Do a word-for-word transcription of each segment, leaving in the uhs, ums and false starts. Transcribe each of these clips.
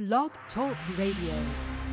Blog Talk Radio.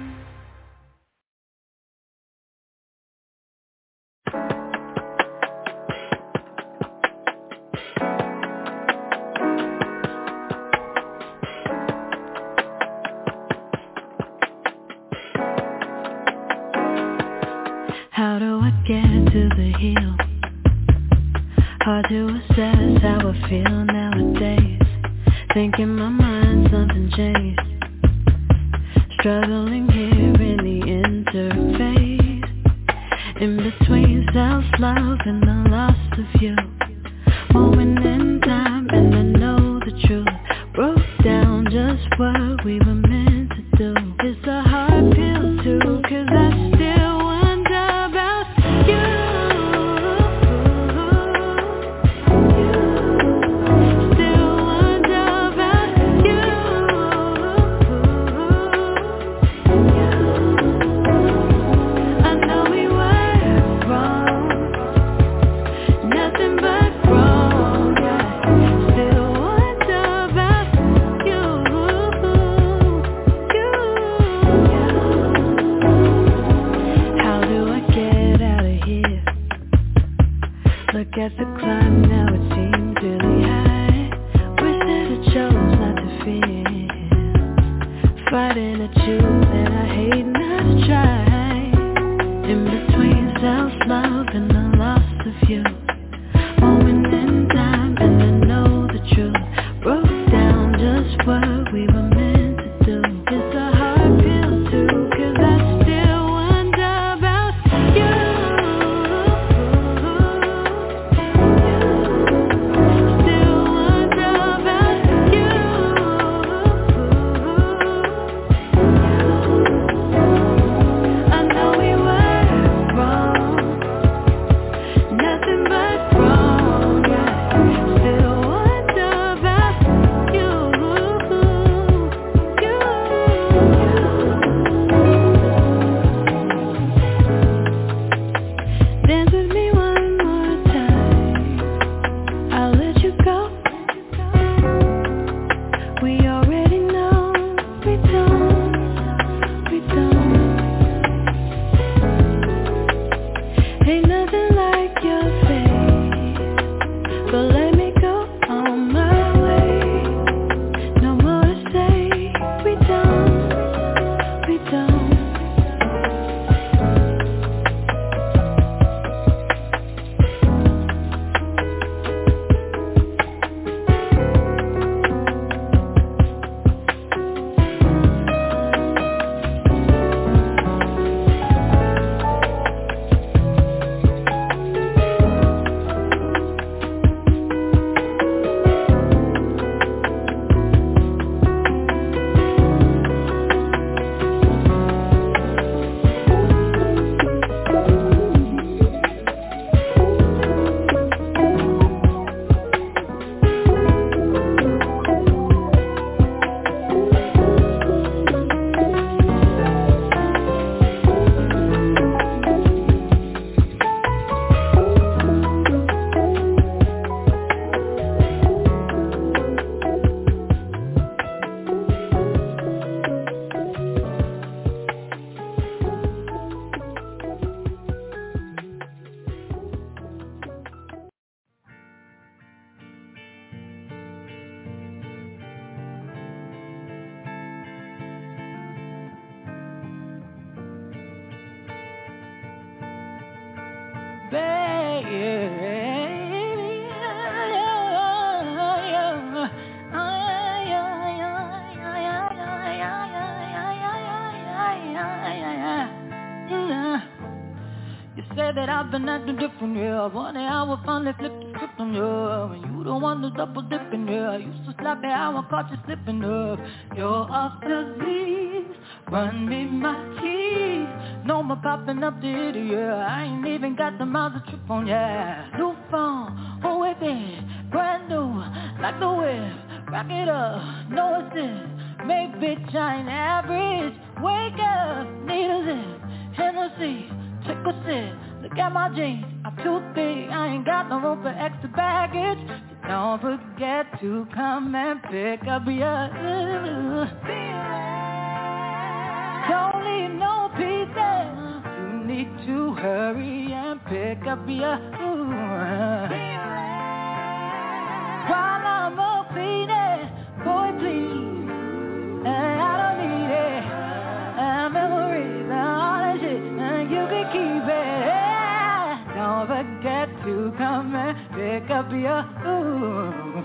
How do I get to the hill? Hard to assess how I feel nowadays. Think in my mind something changed. Struggling here in the interface, in between self-love and the loss of you. Moment in time and I know the truth. Broke down just what we were meant to do. It's a hard pill too, cause I still wonder about you. Still wonder about you. I know we were wrong, nothing but wrong. Still wonder about you, you. How do I get out of here? Look at the climb now, it seems really high. Wish that I chose not to fear. Fighting to choose and I hate not to try. In between self-love and the loss of you. Moment in time and I know the truth. Broke down just what we were meant to do. It's a hard pill too, cause I still wonder about you. Still wonder about you. I know we were wrong, nothing but wrong. Still wonder about you, you. Dance with me one more time. I'll let you go. We already know we don't, we don't. Ain't nothing like your face, but let me go on my way. No more to say, we don't, we don't. You say that I've been acting different, yeah. One day I will finally flip the script on you. And you the one that's double dipping, yeah. Used to slap me how I caught you slipping up. You're off the leash, run me my keys. No more popping up the idiot. I ain't even got the miles to trip on, yeah. New phone, who it is? Brand new, like the whip. Rock it up, no assist. Make bitch, I ain't average. Wake up, need a zip. Hennessy, take a sip. Look at my jeans, I'm too big. I ain't got no room for extra baggage. So don't forget to come and pick up your uh, feeling. up your ooh. While I'm up feeding, boy please, and I don't need it. And memories and all that shit, and you can keep it. Yeah. Don't forget to come and pick up your ooh.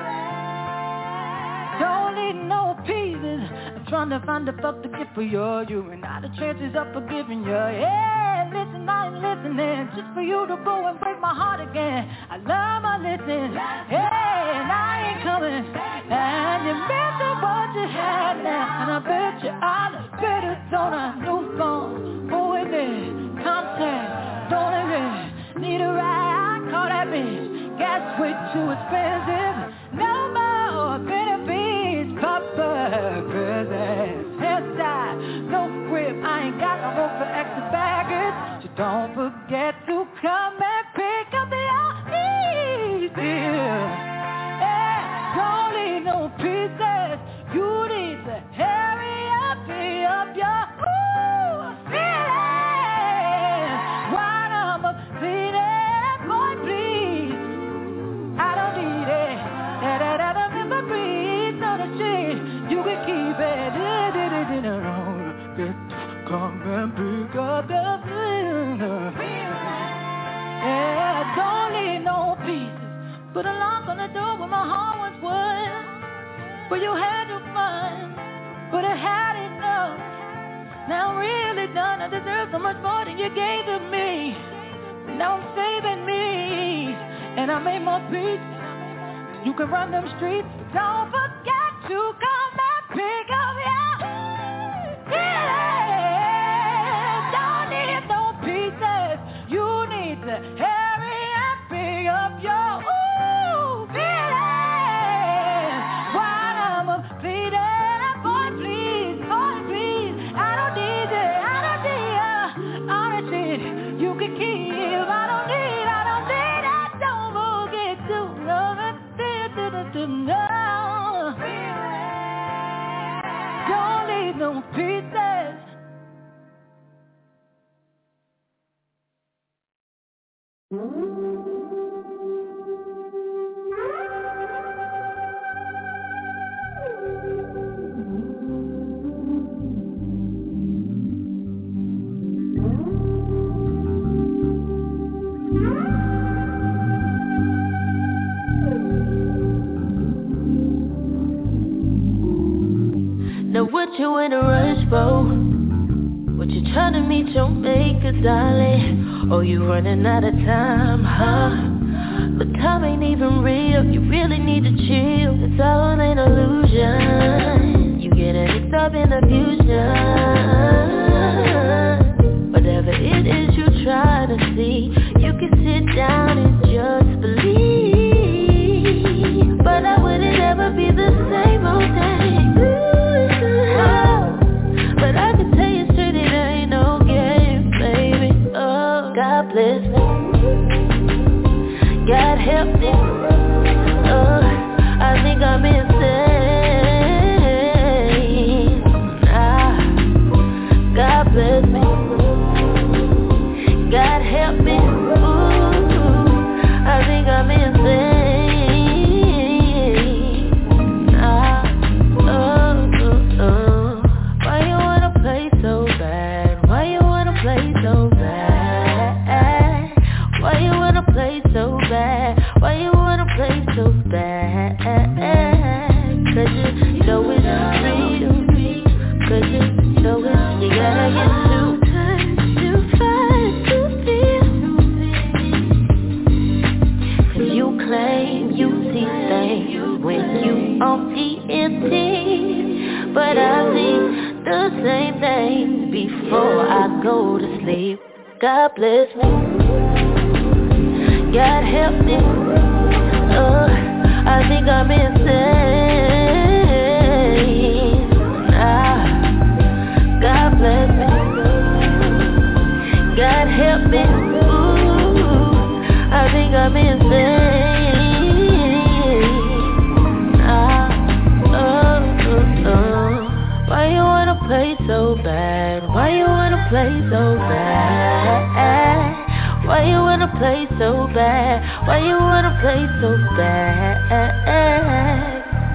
Don't need no pieces. I'm trying to find the fuck to get for you. You and I, the chances of forgiving you. Yeah, listen, I ain't listening just for you to go and break my heart again. I love my listening. Yeah, and I ain't coming. And you missing what you had now. And I bet you I look better on a new phone. Who is it? Contact. Don't even need a ride. I call that bitch. Gas way too expensive. No more benefits. Papa presents. Hairstyle. No grip. I ain't got no room for extra baggage. So don't forget to come and pick up the easy. Yeah, don't need no pieces. You need to hurry up, pick up your ooh feeling. While I'm up feeling, boy please, I don't need it. Da da da da, never breathe on the shit. You can keep it. Da da da da da. Come and pick up the feeling. Yeah, don't need no pieces. Put a lock on the door where my heart once was. Where you had your fun, but I had enough. Now I'm really done. I deserve so much more than you gave to me. Now I'm saving me, and I made my peace. You can run them streets. Don't forget to come and pick up your yeah. Don't need no pieces. You need to hurry and pick up your ooh feeling. While I'm up feeding, boy please, boy please, I don't need it, I don't need ya. All that shit you can keep. I don't need, I don't need it. Don't forget to love it. No. Don't need no pieces. Now what you in a rush for? What you trying to meet your maker, darling? Oh, you running out of time, huh? But time ain't even real, you really need to chill. It's all an illusion. You get mixed up in the fusion. Whatever it is you try to see, you can sit down and just believe. But I wouldn't ever be the same old thing. But I can tell you straight, it ain't no game, baby. Oh, God bless me. God help me. Oh, I think I'm insane. Ah, God bless me. God help me. Ooh, I think I'm insane. So bad, why you wanna play so bad? Cause you know it's real. Cause you know it's, you gotta get too tired to fight to feel. Cause you claim you see things when you on T N T, but I see the same thing before I go to sleep. God bless me. God help me, oh, I think I'm insane. Ah, God bless me. God help me, ooh, I think I'm insane. Ah, oh, oh, oh. Why you wanna play so bad? Why you wanna play so bad? Why you wanna play so bad? Why you wanna play so bad?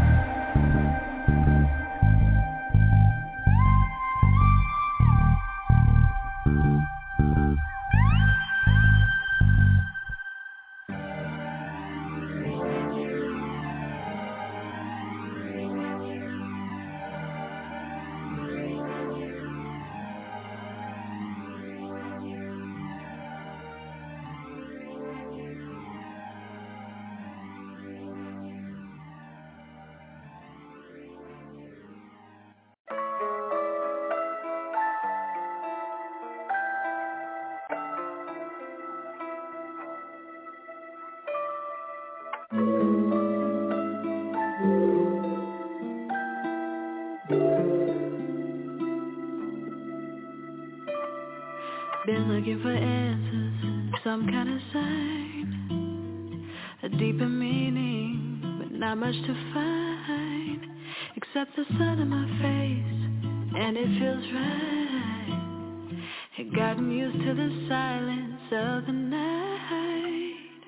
Been looking for answers, some kind of sign, a deeper meaning, but not much to find, except the sun in my face, and it feels right. Had gotten used to the silence of the night.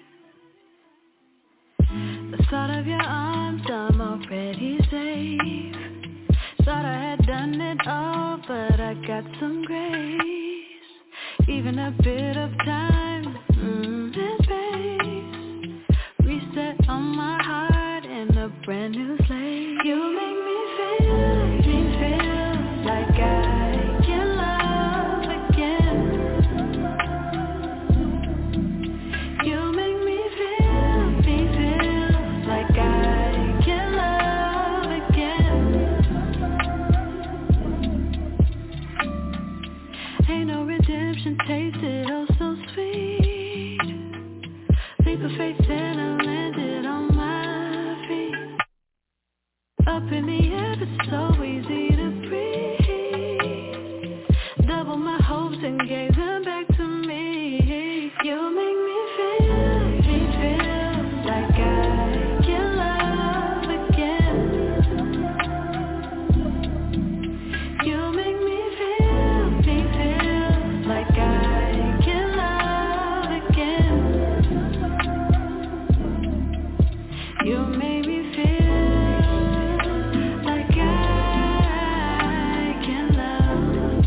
The thought of your arms, I'm already safe. Thought I had done it all, but I got some grace. Even a bit of time, mm, and space. Reset on my heart in a brand new slate. You make me feel, me feel like I can love again. You make me feel, me feel like I can love again. Ain't no redemption tasted oh so sweet. Leap of faith and I landed on my feet. Up in the air, it's so easy to breathe. Double my hopes and gave them back to me. You make me feel, me feel like I can love again. You make me feel, me feel like I can love again. You make me feel like I can love.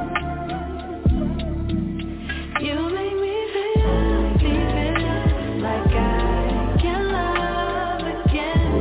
You make me feel, me feel like I can love again.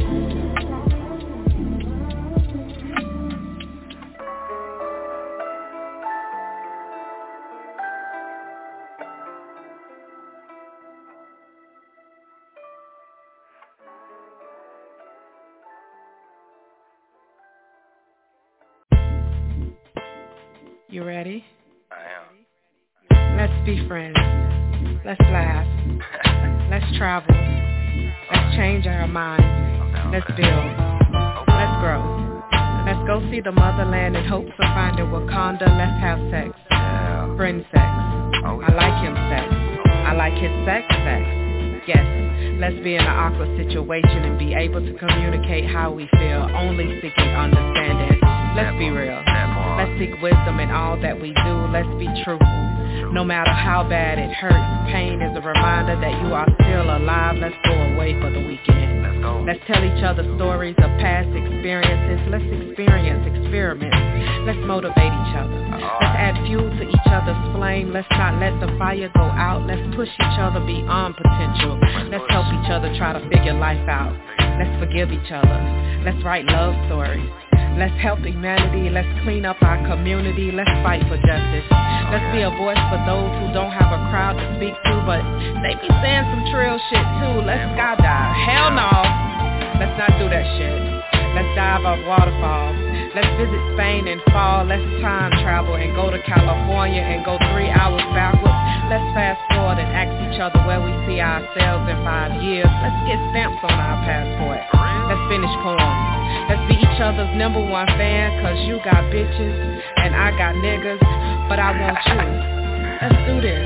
You ready? I am. Let's be friends. Let's laugh. Let's travel. Let's change our minds. Let's build. Let's grow. Let's go see the motherland in hopes of finding Wakanda. Let's have sex. Yeah. Friend sex. Oh, I like him sex. I like his sex sex. Yes. Let's be in an awkward situation and be able to communicate how we feel, only seeking understanding. Let's be real. Let's seek wisdom in all that we do. Let's be truthful. No matter how bad it hurts, pain is a reminder that you are still alive. Let's go away for the weekend. Let's go. Let's tell each other stories of past experiences. Let's experience experiments. Let's motivate each other. Let's add fuel to each other's flame. Let's not let the fire go out. Let's push each other beyond potential. Let's help each other try to figure life out. Let's forgive each other. Let's write love stories. Let's help humanity. Let's clean up our community. Let's fight for justice. Let's be a voice for those who don't have a crowd to speak to, but they be saying some trill shit too. Let's skydive. Hell no. Let's not do that shit. Let's dive off waterfalls. Let's visit Spain in fall. Let's time travel and go to California and go three hours backwards. Let's fast forward and ask each other where we see ourselves in five years. Let's get stamps on our passport. Let's finish poems. Let's be each other's number one fan, cause you got bitches and I got niggas, but I want you. Let's do this.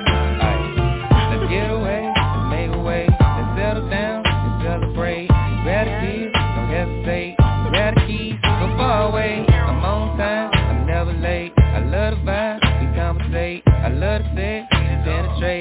Alright, let's get away, let's make a way, let's settle down, let's celebrate. Grab the keys, don't hesitate. Grab the keys, go far away. I'm on time, I'm never late. I love the vibe, we conversate. I love the sex, we penetrate.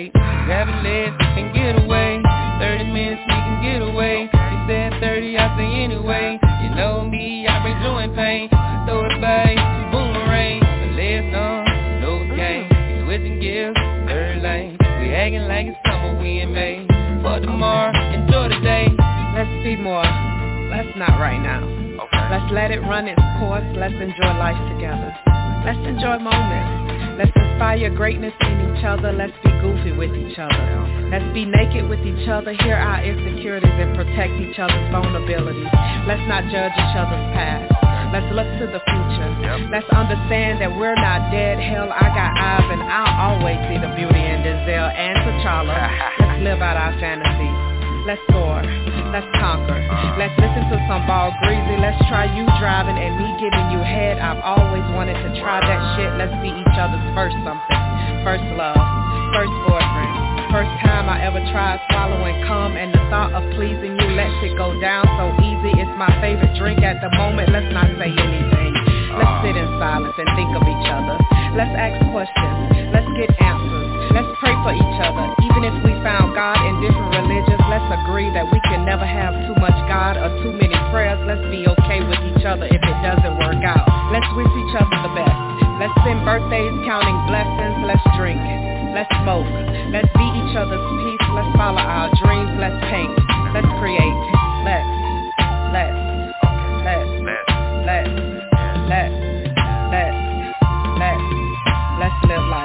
not right now. Okay. Let's let it run its course. Let's enjoy life together. Let's enjoy moments. Let's inspire greatness in each other. Let's be goofy with each other. Let's be naked with each other. Hear our insecurities and protect each other's vulnerabilities. Let's not judge each other's past. Let's look to the future. Let's understand that we're not dead. Hell, I got eyes and I'll always see the beauty in Denzel and T'Challa. Let's live out our fantasies. Let's soar. Let's conquer. Let's listen to some Ball Greasy. Let's try you driving and me giving you head. I've always wanted to try that shit. Let's be each other's first something. First love. First boyfriend. First time I ever tried swallowing cum, and the thought of pleasing you lets it go down so easy. It's my favorite drink at the moment. Let's not say anything. Let's sit in silence and think of each other. Let's ask questions. Let's get answers. Let's pray for each other. Even if we found God in different religions, let's agree that we can never have too much God or too many prayers. Let's be okay with each other if it doesn't work out. Let's wish each other the best. Let's send birthdays counting blessings. Let's drink. Let's smoke. Let's be each other's peace. Let's follow our dreams. Let's paint. Let's create. Let's. Let's. Let's. Let's. Let's. Let's. Let's. Let's live life.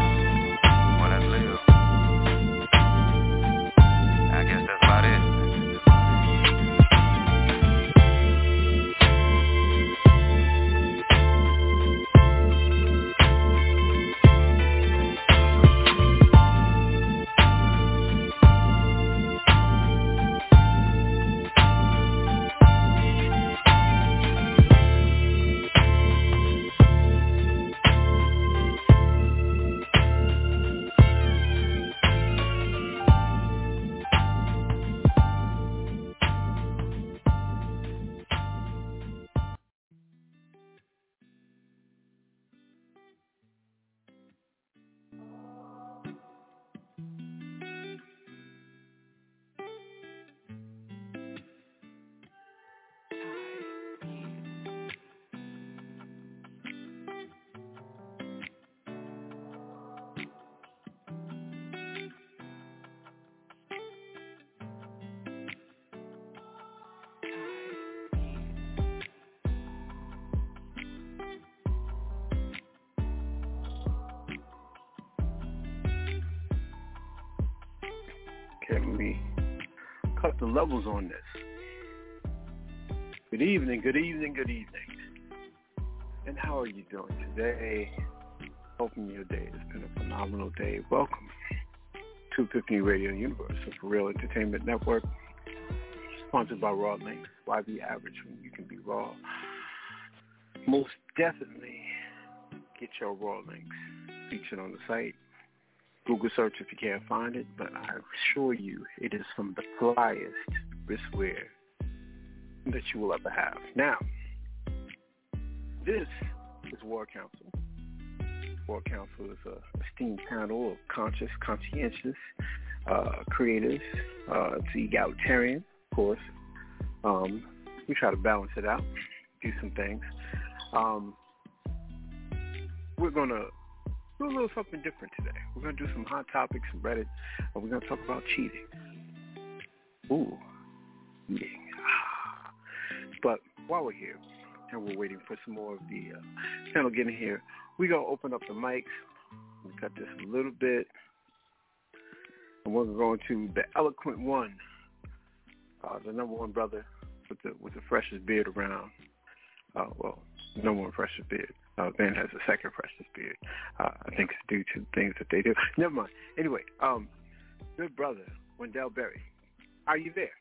Can we cut the levels on this? Good evening, good evening, good evening. And how are you doing today? Hoping your day has been a phenomenal day. Welcome to Epiphany Radio Universe, a For Real Entertainment Network, sponsored by Raw Links. Why be average when you can be raw? Most definitely get your Raw Links featured on the site. Google search if you can't find it, but I assure you it is some of the flyest wristwear that you will ever have. Now, this is War Council. War Council is an esteemed panel of conscious, conscientious uh, creators. Uh, it's egalitarian, of course. Um, we try to balance it out, do some things. Um, we're going to do a little something different today. We're going to do some hot topics from Reddit, and we're going to talk about cheating. Ooh, cheating. But while we're here, and we're waiting for some more of the uh, panel getting here, we're going to open up the mics. We cut this a little bit, and we're going to the eloquent one, uh, the number one brother with the with the freshest beard around. Uh, well, number one freshest beard. Uh, Ben has a second freshest beard. Uh, I think it's due to things that they do. Never mind. Anyway, um, good brother, Wendell Berry. Are you there?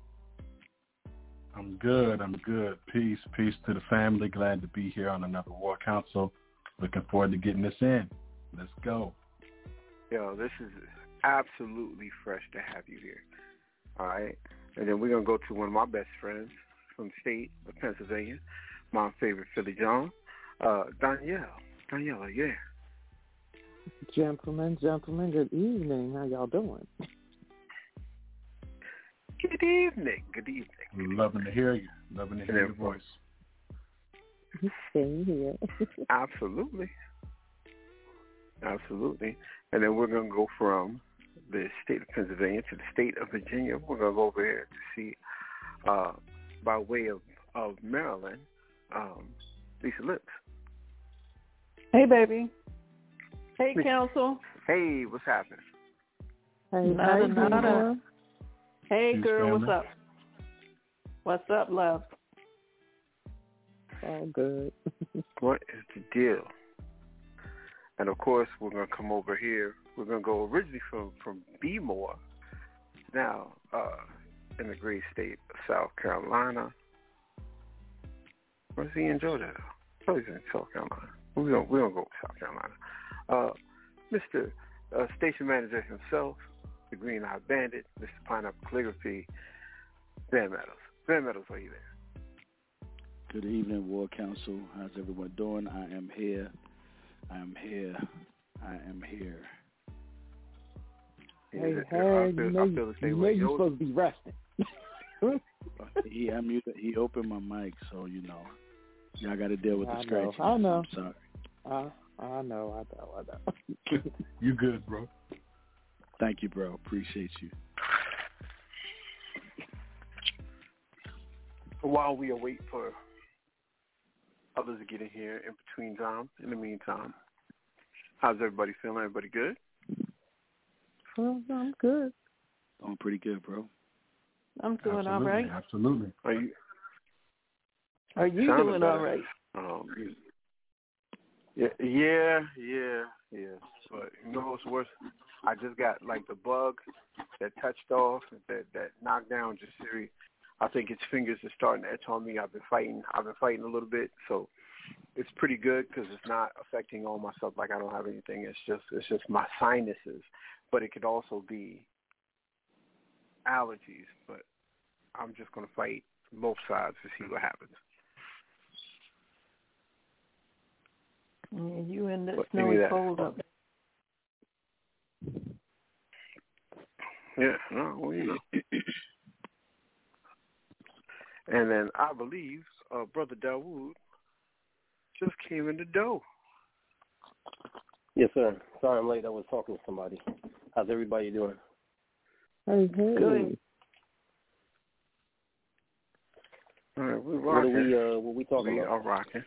I'm good. I'm good. Peace. Peace to the family. Glad to be here on another War Council. Looking forward to getting this in. Let's go. Yo, this is absolutely fresh to have you here. All right? And then we're going to go to one of my best friends from the state of Pennsylvania, my favorite Philly John. Uh, Danielle. Danielle, are you there? Gentlemen, gentlemen, good evening. How y'all doing? Good evening. Good evening. Loving to hear you. Loving to hear your voice. Same here. Absolutely. Absolutely. And then we're going to go from the state of Pennsylvania to the state of Virginia. We're going to go over here to see uh, by way of, of Maryland, um, Lisa Lips. Hey, baby. Hey, Council. Hey, what's happening? Hey, nada, nada. Hey, Peace, girl, family. what's up? What's up, love? All good. What is the deal? And of course, we're going to come over here. We're going to go originally from, from B-More, now uh, in the great state of South Carolina. Where's he in Georgia? Oh, he's in South Carolina. We're going we're gonna go to South Carolina. Uh, Mister Uh, station manager himself, the Green-Eyed Bandit, Mister Pineapple Calligraphy, Van Meadows. Van Meadows, are you there? Good evening, War Council. How's everyone doing? I am here. I am here. I am here. Hey, Yeah, Harry, I feel, you know, I feel the same you know way. you're Yo, supposed to be resting. he, I muted, he opened my mic, so, you know, y'all got to deal with the I know, stretching. I know. I'm sorry. I, I know, I know, I know. You good, bro? Thank you, bro. Appreciate you. while we await for others to get in here in between time, in the meantime, how's everybody feeling? Everybody good? Well, I'm good. Doing pretty good, bro. I'm doing Absolutely, all right. Absolutely. Are you? Are you Sounded doing better. all right? Um, yeah, yeah, yeah, yeah. But you know what's worse? I just got like the bug that touched off, that that knocked down Jasiri. I think its fingers are starting to itch on me. I've been fighting. I've been fighting a little bit, so it's pretty good because it's not affecting all my stuff. Like I don't have anything. It's just it's just my sinuses, but it could also be allergies. But I'm just gonna fight both sides to see what happens. Yeah, you in that But snowy that. cold up. Yeah, no, well, you know. And then I believe uh, Brother Dawood just came in the door. Yes, sir. Sorry I'm late. I was talking to somebody. How's everybody doing? Hey, hey. Good. All right, we're What rocking. are we, uh, what we talking we about? are rocking.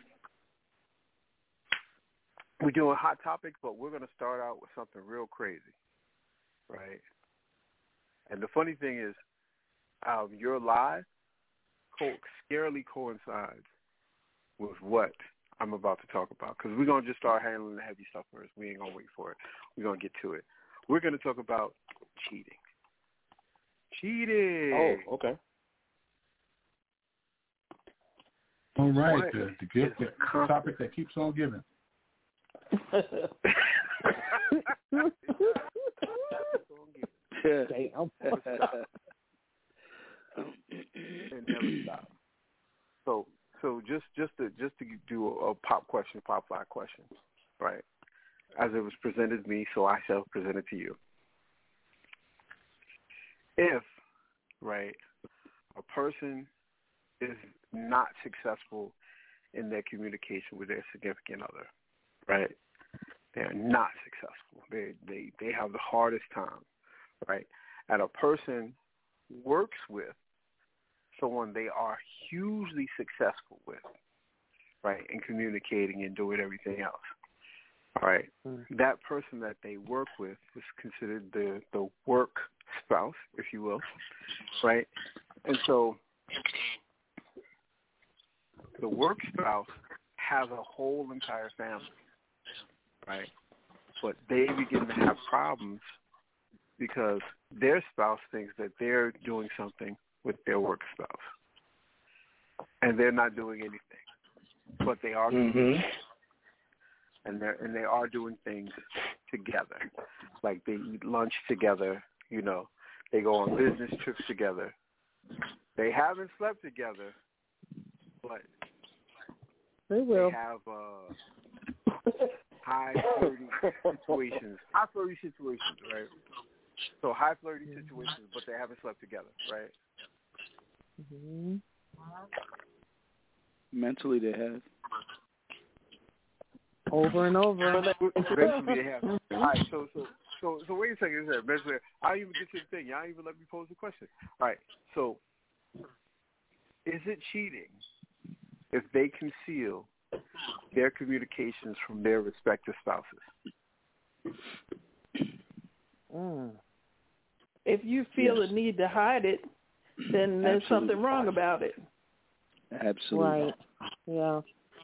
We're doing hot topics, but we're going to start out with something real crazy, right? And the funny thing is, um, your live co- scarily coincides with what I'm about to talk about, because we're going to just start handling the heavy stuff first. We ain't going to wait for it. We're going to get to it. We're going to talk about cheating. Cheating. Oh, okay. All right, What the, the gift, the topic that keeps on giving. Damn. It never stops. So, so just just to just to do a, a pop question, pop fly question, right? As it was presented to me, so I shall present it to you. If, right, a person is not successful in their communication with their significant other, right? They're not successful. They they they have the hardest time, right? And a person works with someone they are hugely successful with, right, in communicating and doing everything else. All right. Mm. That person that they work with is considered the, the work spouse, if you will, right? And so the work spouse has a whole entire family, right? But they begin to have problems because their spouse thinks that they're doing something with their work spouse, and they're not doing anything, but they are, mm-hmm. and they and they are doing things together, like they eat lunch together. You know, they go on business trips together. They haven't slept together, but they will. They have uh, high flirty situations, high flirty situations, right? So high flirty situations, but they haven't slept together, right? Mm-hmm. Mentally, they have. Over and over. Eventually, they have. All right, so so so so wait a second. Mentally, I don't even get to the thing. Y'all don't even let me pose the question. All right, so is it cheating if they conceal their communications from their respective spouses? Mm. If you feel yes. the need to hide it, then there's Absolutely. something wrong about it. Absolutely. Right. Yeah.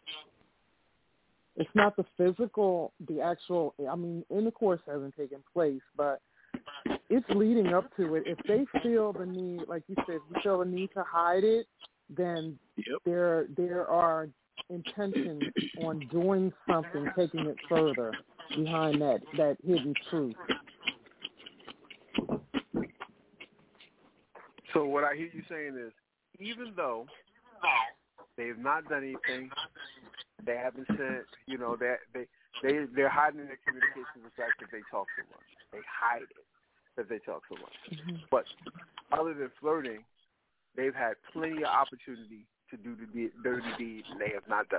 It's not the physical, the actual, I mean, intercourse hasn't taken place, but it's leading up to it. If they feel the need, like you said, if you feel the need to hide it, then yep. there there are intentions on doing something, taking it further behind that, that hidden truth. So what I hear you saying is, even though they've not done anything, they haven't said, you know, that they, they, they're hiding their communication the fact that they talk so much. They hide it that they talk so much. Mm-hmm. But other than flirting, they've had plenty of opportunity to do the dirty deed, and they have not done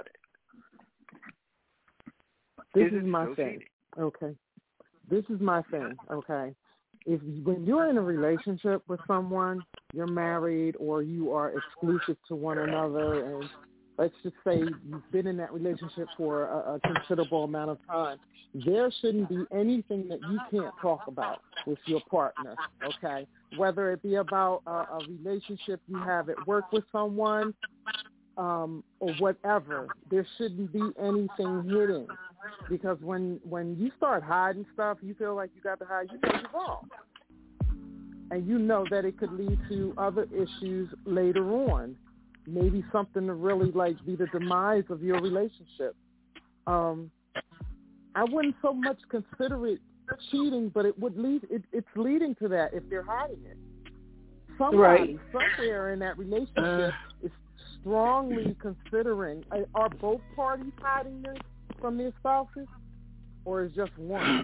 it. This is, is my thing. Okay. This is my thing, okay? If when you're in a relationship with someone, you're married or you are exclusive to one another, and let's just say you've been in that relationship for a, a considerable amount of time, there shouldn't be anything that you can't talk about with your partner, okay? Whether it be about a, a relationship you have at work with someone um, or whatever, there shouldn't be anything hidden. Because when, when you start hiding stuff, you feel like you got to hide, you know you're wrong. And you know that it could lead to other issues later on. Maybe something to really like be the demise of your relationship. Um, I wouldn't so much consider it cheating, but it would lead. It, it's leading to that if they're hiding it. Somebody right. somewhere in that relationship is strongly considering. Are both parties hiding this from their spouses, or is just one?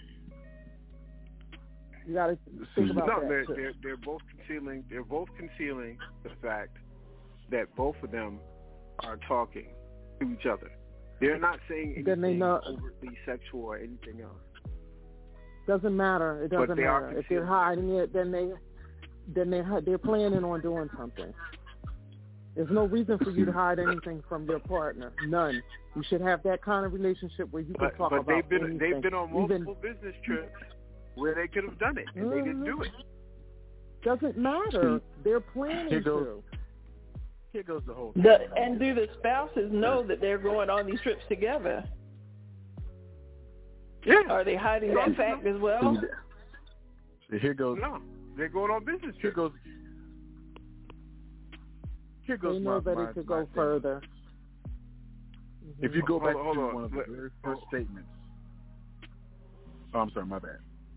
You got to think about no, that. They're, too. they're they're both concealing. They're both concealing the fact that both of them are talking to each other. They're not saying anything they know, overtly sexual or anything else. Doesn't matter. It doesn't they matter. If they're hiding it, then they then they they're planning on doing something. There's no reason for you to hide anything from your partner. None. You should have that kind of relationship where you can but, talk but about they've been anything. they've been on multiple Even, business trips where they could have done it and mm-hmm. they didn't do it. Doesn't matter. They're planning Here goes, to. Here goes the whole thing. The, and do the spouses know that they're going on these trips together? Yeah. Are they hiding that fact as well? So here goes. No, they're going on business trips. Here goes. Here goes. They know my, that my, it could my go thing. further. If you go hold back on, hold to on. one of the Let, very first hold. statements. Oh, I'm sorry, my bad.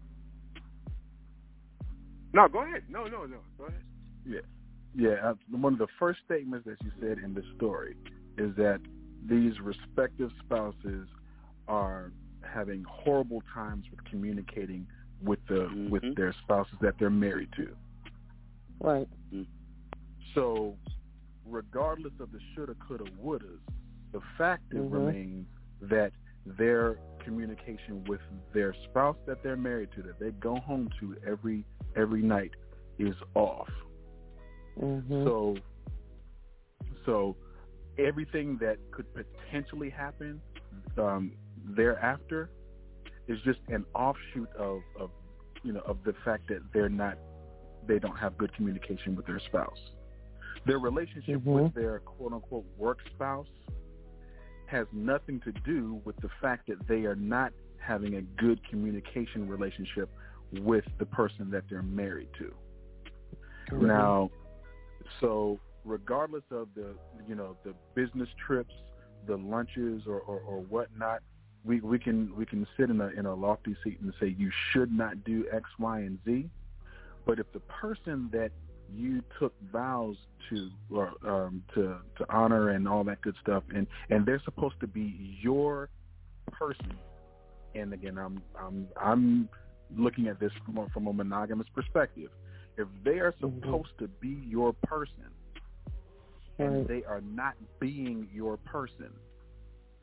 No, go ahead. No, no, no. Go ahead. Yeah. Yeah, uh, one of the first statements that you said in the story is that these respective spouses are having horrible times with communicating with the mm-hmm. with their spouses that they're married to. Right. So, regardless of the shoulda, coulda, wouldas, the fact mm-hmm. remains that their communication with their spouse that they're married to, that they go home to every every night, is off. Mm-hmm. So, so everything that could potentially happen um, thereafter is just an offshoot of, of, you know, of the fact that they're not, they don't have good communication with their spouse. Their relationship mm-hmm. with their quote unquote work spouse has nothing to do with the fact that they are not having a good communication relationship with the person that they're married to. Mm-hmm. Now, so regardless of the, you know, the business trips, the lunches, or, or, or whatnot, we, we can we can sit in a in a lofty seat and say you should not do X, Y, and Z. But if the person that you took vows to or um, to to honor and all that good stuff, and, and they're supposed to be your person, and again, I'm I'm I'm looking at this from, from a monogamous perspective. If they are supposed mm-hmm. to be your person, and right. they are not being your person,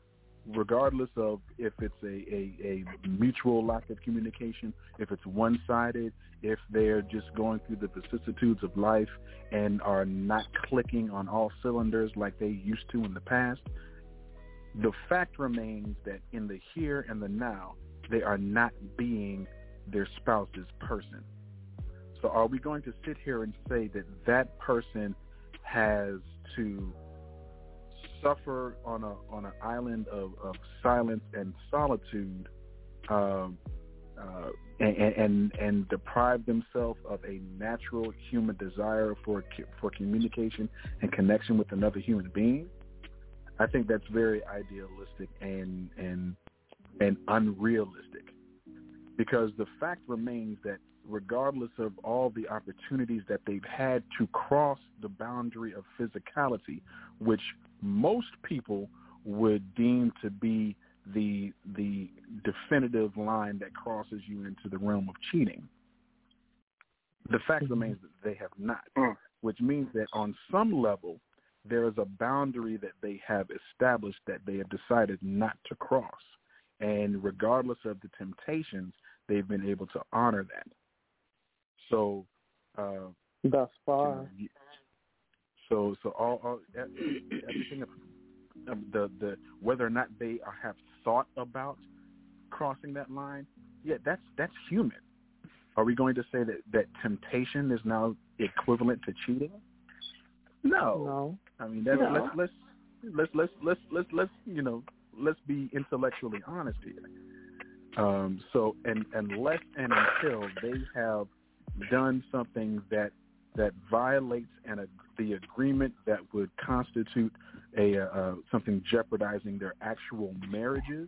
regardless of if it's a, a, a mutual lack of communication, if it's one-sided, if they're just going through the vicissitudes of life and are not clicking on all cylinders like they used to in the past, the fact remains that in the here and the now, they are not being their spouse's person. So are we going to sit here and say that that person has to suffer on a on an island of, of silence and solitude, um, uh, and, and and deprive themselves of a natural human desire for for communication and connection with another human being? I think that's very idealistic and and and unrealistic, because the fact remains that regardless of all the opportunities that they've had to cross the boundary of physicality, which most people would deem to be the the definitive line that crosses you into the realm of cheating, the fact remains that they have not, which means that on some level there is a boundary that they have established that they have decided not to cross. And regardless of the temptations, they've been able to honor that. So, uh, thus far. You know, so, so all, all everything, um, the the whether or not they are, have thought about crossing that line, yeah, that's that's human. Are we going to say that, that temptation is now equivalent to cheating? No. No. I mean, that's, no. let's let's let's let's let's let's let's you know let's be intellectually honest here. Um, so, and unless and until they have done something that that violates an, uh, the agreement that would constitute a uh, something jeopardizing their actual marriages,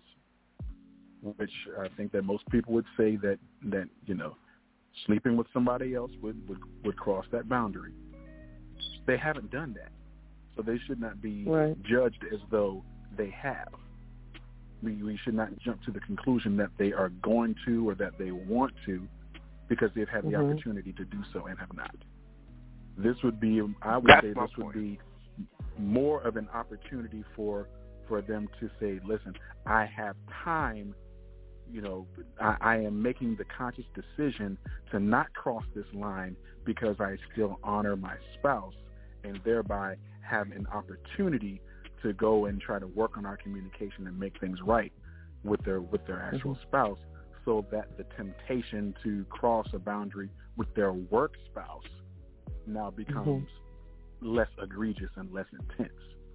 which I think that most people would say that that you know sleeping with somebody else would would, would cross that boundary. They haven't done that, so they should not be right. judged as though they have. We, we should not jump to the conclusion that they are going to or that they want to because they've had the mm-hmm. opportunity to do so and have not. This would be, I would That's say this would be more of an opportunity for for them to say, listen, I have time, you know, I, I am making the conscious decision to not cross this line because I still honor my spouse, and thereby have an opportunity to go and try to work on our communication and make things right with their with their actual mm-hmm. spouse, so that the temptation to cross a boundary with their work spouse now becomes mm-hmm. less egregious and less intense.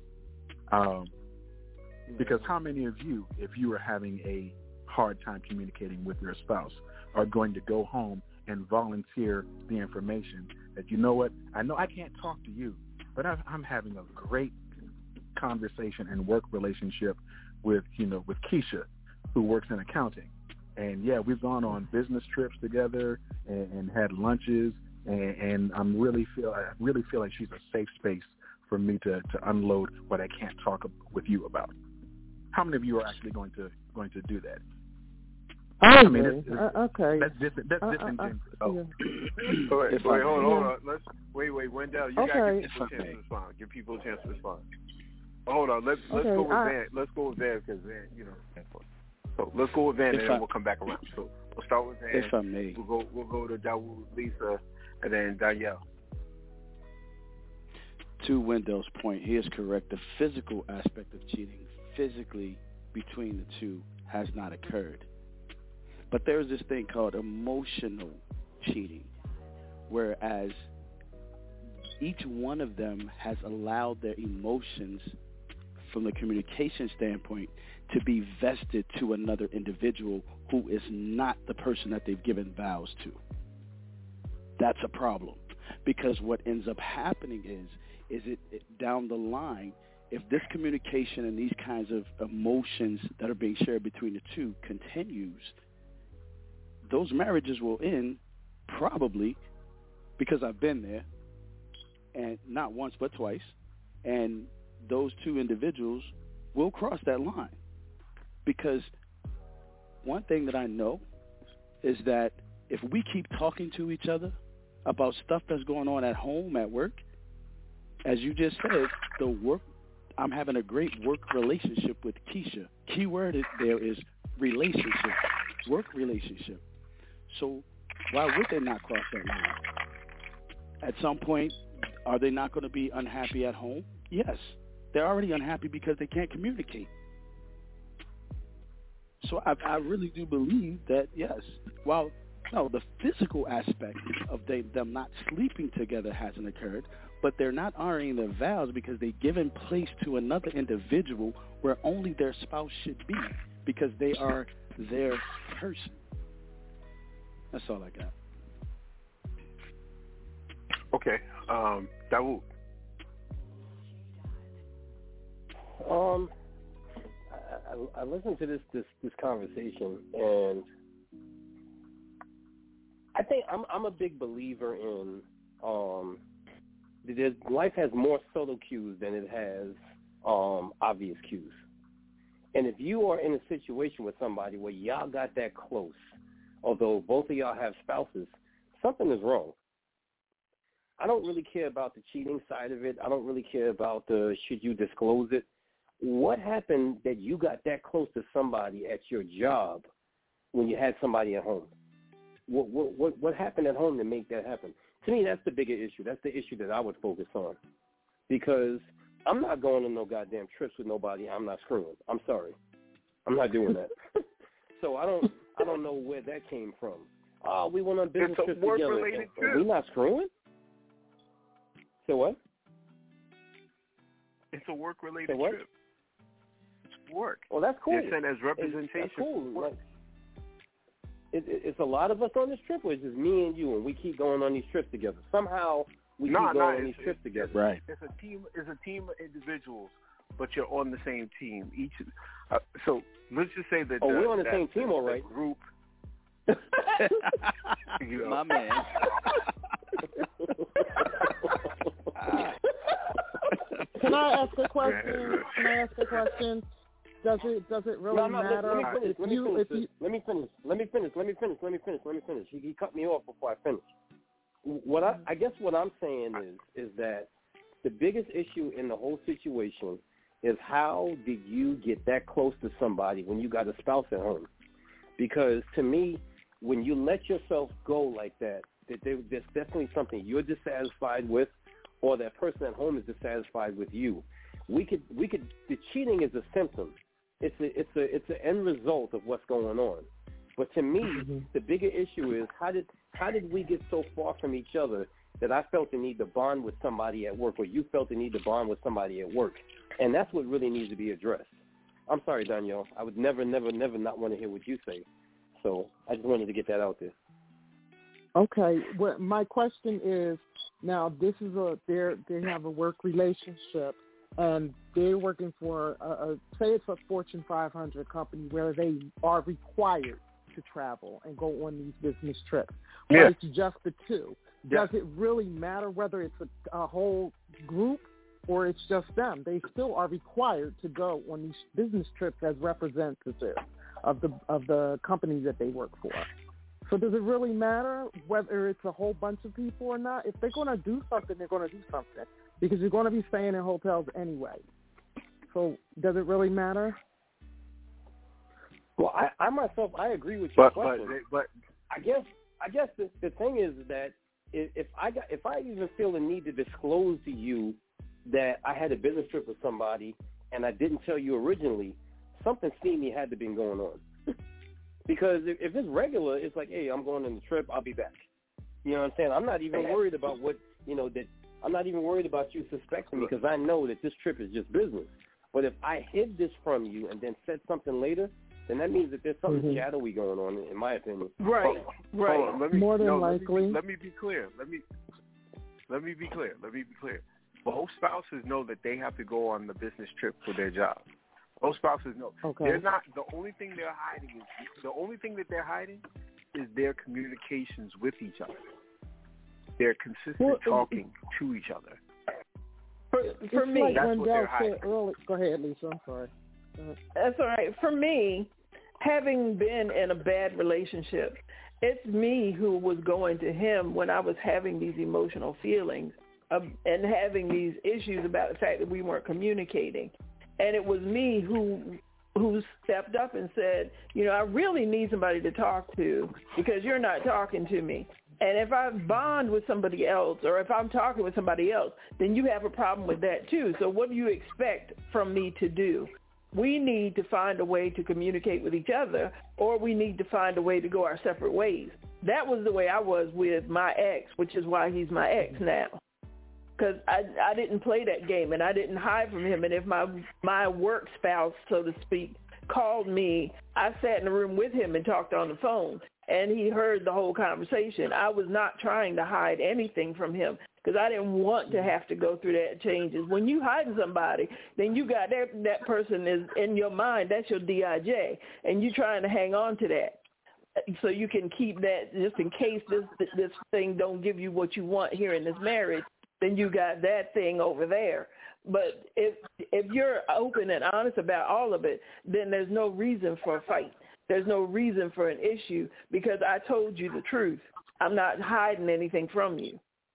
Um, because how many of you, if you are having a hard time communicating with your spouse, are going to go home and volunteer the information that, you know what, I know I can't talk to you, but I'm having a great conversation and work relationship with, you know, with Keisha, who works in accounting. And yeah, we've gone on business trips together and, and had lunches, and, and I'm really feel I really feel like she's a safe space for me to, to unload what I can't talk with you about. How many of you are actually going to going to do that? I, I mean, it's, it's, uh, okay. That's dis- that's uh, disingenuous. Uh, uh, oh. wait, wait, hold on, hold on. Let's wait, wait, Wendell. You okay. gotta give people a chance to respond. Give people a chance to respond. Oh, hold on. Let's let's okay, go with I, Van. Let's go with Van because Van, you know. So let's go with Van, and then I, we'll come back around. So we'll start with Van. If I may, we'll go we'll go to Dawood, Lisa, and then Danielle. To Wendell's point, he is correct. The physical aspect of cheating, physically between the two, has not occurred. But there's this thing called emotional cheating, whereas each one of them has allowed their emotions from the communication standpoint to be vested to another individual who is not the person that they've given vows to. That's a problem, because what ends up happening is, is it, it down the line, if this communication and these kinds of emotions that are being shared between the two continues, those marriages will end probably, because I've been there, and not once but twice, and those two individuals will cross that line. Because one thing that I know is that if we keep talking to each other about stuff that's going on at home, at work, as you just said, the work, I'm having a great work relationship with Keisha. Key word is, there is relationship, work relationship. So why would they not cross that line? At some point, are they not going to be unhappy at home? Yes. They're already unhappy because they can't communicate. So I, I really do believe that, yes, while no, the physical aspect of they, them not sleeping together hasn't occurred, but they're not honoring their vows because they've given place to another individual where only their spouse should be because they are their person. That's all I got. Okay. Um, Dawood. Um, I, I, I listened to this, this, this conversation, and I think I'm I'm a big believer in um, that life has more subtle cues than it has um, obvious cues. And if you are in a situation with somebody where y'all got that close, although both of y'all have spouses, something is wrong. I don't really care about the cheating side of it. I don't really care about the should you disclose it. What happened that you got that close to somebody at your job when you had somebody at home? What what what, what happened at home to make that happen? To me, that's the bigger issue. That's the issue that I would focus on. Because I'm not going on no goddamn trips with nobody I'm not screwing. I'm sorry. I'm not doing that. So I don't I don't know where that came from. Oh, we went on business it's trips a together. work-related And, are we not screwing? So what? It's a work-related so what? trip. It's work. Well, that's cool. It's sent as representation. It's, that's cool. Like, it, it, it's a lot of us on this trip, or it's just me and you, and we keep going on these trips together. Somehow we no, keep no, going on these trips together. Right. It's a team. It's a team of individuals, but you're on the same team. Each. Uh, so let's just say that. Oh, uh, we're on the that, same team, that, all right. That group. you know. My man. Can I ask a question? Can I ask a question? Does it does it really no, no, matter? Let, let me finish. Let me you, finish, you, let me finish. Let me finish. Let me finish. Let me finish. Let me finish. Let me finish. He, he cut me off before I finish. What I, I guess what I'm saying is is that the biggest issue in the whole situation is how did you get that close to somebody when you got a spouse at home? Because to me, when you let yourself go like that, that there, there's definitely something you're dissatisfied with, or that person at home is dissatisfied with you. We could, we could. The cheating is a symptom. It's a, it's a, it's an end result of what's going on. But to me, mm-hmm. the bigger issue is how did, how did we get so far from each other that I felt the need to bond with somebody at work, or you felt the need to bond with somebody at work, and that's what really needs to be addressed. I'm sorry, Danielle. I would never, never, never not want to hear what you say. So I just wanted to get that out there. Okay. Well, my question is, now this is a they they have a work relationship, and they're working for a, a say it's a Fortune five hundred company where they are required to travel and go on these business trips. Yeah. But it's just the two. Yeah. Does it really matter whether it's a, a whole group or it's just them? They still are required to go on these business trips as representatives of the of the company that they work for. So does it really matter whether it's a whole bunch of people or not? If they're going to do something, they're going to do something because you're going to be staying in hotels anyway. So does it really matter? Well, I, I myself, I agree with your but, question. But, but I guess I guess the, the thing is that if, if I got if I even feel the need to disclose to you that I had a business trip with somebody and I didn't tell you originally, something steamy had to be going on. Because if, if it's regular, it's like, hey, I'm going on the trip, I'll be back. You know what I'm saying? I'm not even worried about what, you know, that I'm not even worried about you suspecting me because I know that this trip is just business. But if I hid this from you and then said something later, then that means that there's something mm-hmm. shadowy going on, in my opinion. Right, oh, right. Oh, let me, More than no, likely. Let me, let me be clear. Let me let me be clear. Let me be clear. Both spouses know that they have to go on the business trip for their job. Both spouses know. Okay. They're not. The only thing they're hiding is the only thing that they're hiding is their communications with each other. They're consistent well, talking it, to each other. For, for it's me, like that's when what Del they're said hiding. earlier. Go ahead, Lisa. I'm sorry. That's all right. For me, having been in a bad relationship, it's me who was going to him when I was having these emotional feelings uh, and having these issues about the fact that we weren't communicating. And it was me who who stepped up and said, you know, I really need somebody to talk to because you're not talking to me. And if I bond with somebody else or if I'm talking with somebody else, then you have a problem with that too. So what do you expect from me to do? We need to find a way to communicate with each other, or we need to find a way to go our separate ways. That was the way I was with my ex, which is why he's my ex now. Because I, I didn't play that game and I didn't hide from him. And if my my work spouse, so to speak, called me, I sat in the room with him and talked on the phone. And he heard the whole conversation. I was not trying to hide anything from him because I didn't want to have to go through that changes. When you hide somebody, then you got that, that person is in your mind. That's your D I J. And you're trying to hang on to that so you can keep that just in case this this thing don't give you what you want here in this marriage. Then you got that thing over there. But if if you're open and honest about all of it, then there's no reason for a fight. There's no reason for an issue because I told you the truth. I'm not hiding anything from you.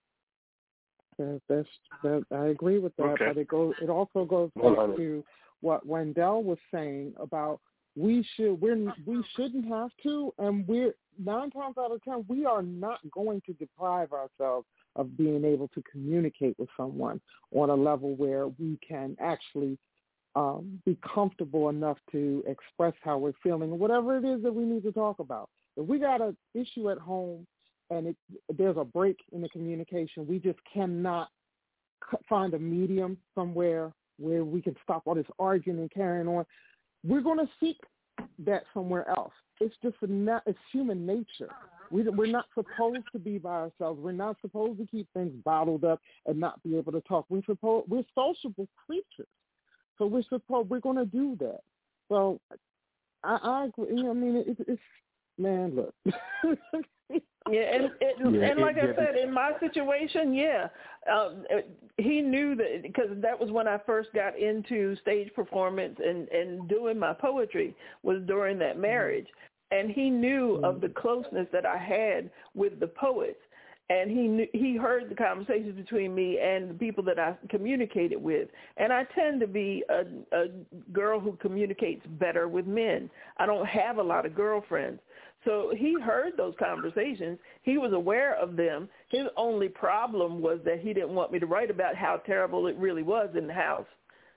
That, that's, that, I agree with that, okay. But it goes. It also goes back to what Wendell was saying about we should we're we shouldn't have to, and we're nine times out of ten we are not going to deprive ourselves of being able to communicate with someone on a level where we can actually um, be comfortable enough to express how we're feeling or whatever it is that we need to talk about. If we got an issue at home and it, there's a break in the communication, we just cannot find a medium somewhere where we can stop all this arguing and carrying on. We're going to seek that somewhere else. It's just a, it's human nature. We, we're not supposed to be by ourselves. We're not supposed to keep things bottled up and not be able to talk. We're supposed, we're sociable creatures, so we're supposed we're going to do that. So I, I agree. You know, I mean, it, it's man, look. Yeah, and it, yeah, and like it, I yeah. said, in my situation, yeah, um, he knew that because that was when I first got into stage performance and, and doing my poetry was during that marriage. And he knew of the closeness that I had with the poets. And he knew, he heard the conversations between me and the people that I communicated with. And I tend to be a, a girl who communicates better with men. I don't have a lot of girlfriends. So he heard those conversations. He was aware of them. His only problem was that he didn't want me to write about how terrible it really was in the house.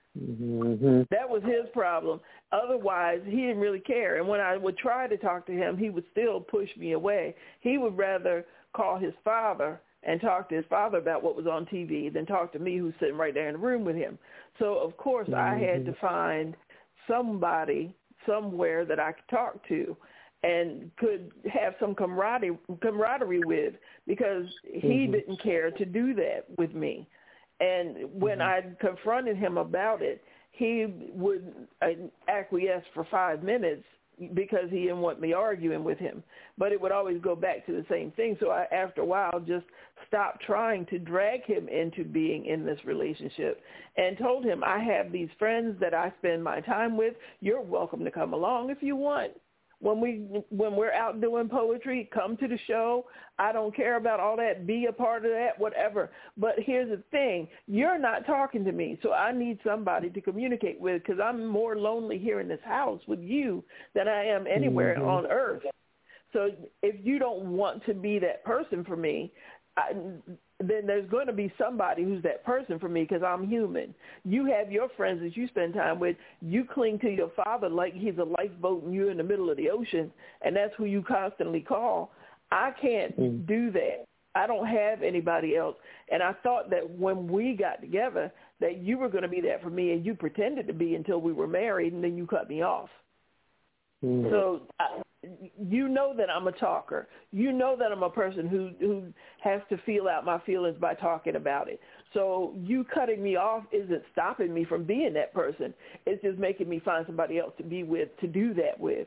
Mm-hmm. That was his problem. Otherwise, he didn't really care. And when I would try to talk to him, he would still push me away. He would rather call his father and talk to his father about what was on T V than talk to me who's sitting right there in the room with him. So, of course, mm-hmm. I had to find somebody somewhere that I could talk to and could have some camaraderie, camaraderie with because he mm-hmm. didn't care to do that with me. And when mm-hmm. I confronted him about it, he would acquiesce for five minutes because he didn't want me arguing with him. But it would always go back to the same thing. So I, after a while, just stopped trying to drag him into being in this relationship and told him, I have these friends that I spend my time with. You're welcome to come along if you want. When we when we're out doing poetry, come to the show. I don't care about all that. Be a part of that, whatever. But here's the thing: you're not talking to me, so I need somebody to communicate with because I'm more lonely here in this house with you than I am anywhere mm-hmm. on earth. So if you don't want to be that person for me, I, then there's going to be somebody who's that person for me because I'm human. You have your friends that you spend time with. You cling to your father like he's a lifeboat and you're in the middle of the ocean, and that's who you constantly call. I can't mm. do that. I don't have anybody else. And I thought that when we got together that you were going to be that for me, and you pretended to be until we were married, and then you cut me off. Mm. So I, you know that I'm a talker. You know that I'm a person who who has to feel out my feelings by talking about it. So you cutting me off isn't stopping me from being that person. It's just making me find somebody else to be with, to do that with.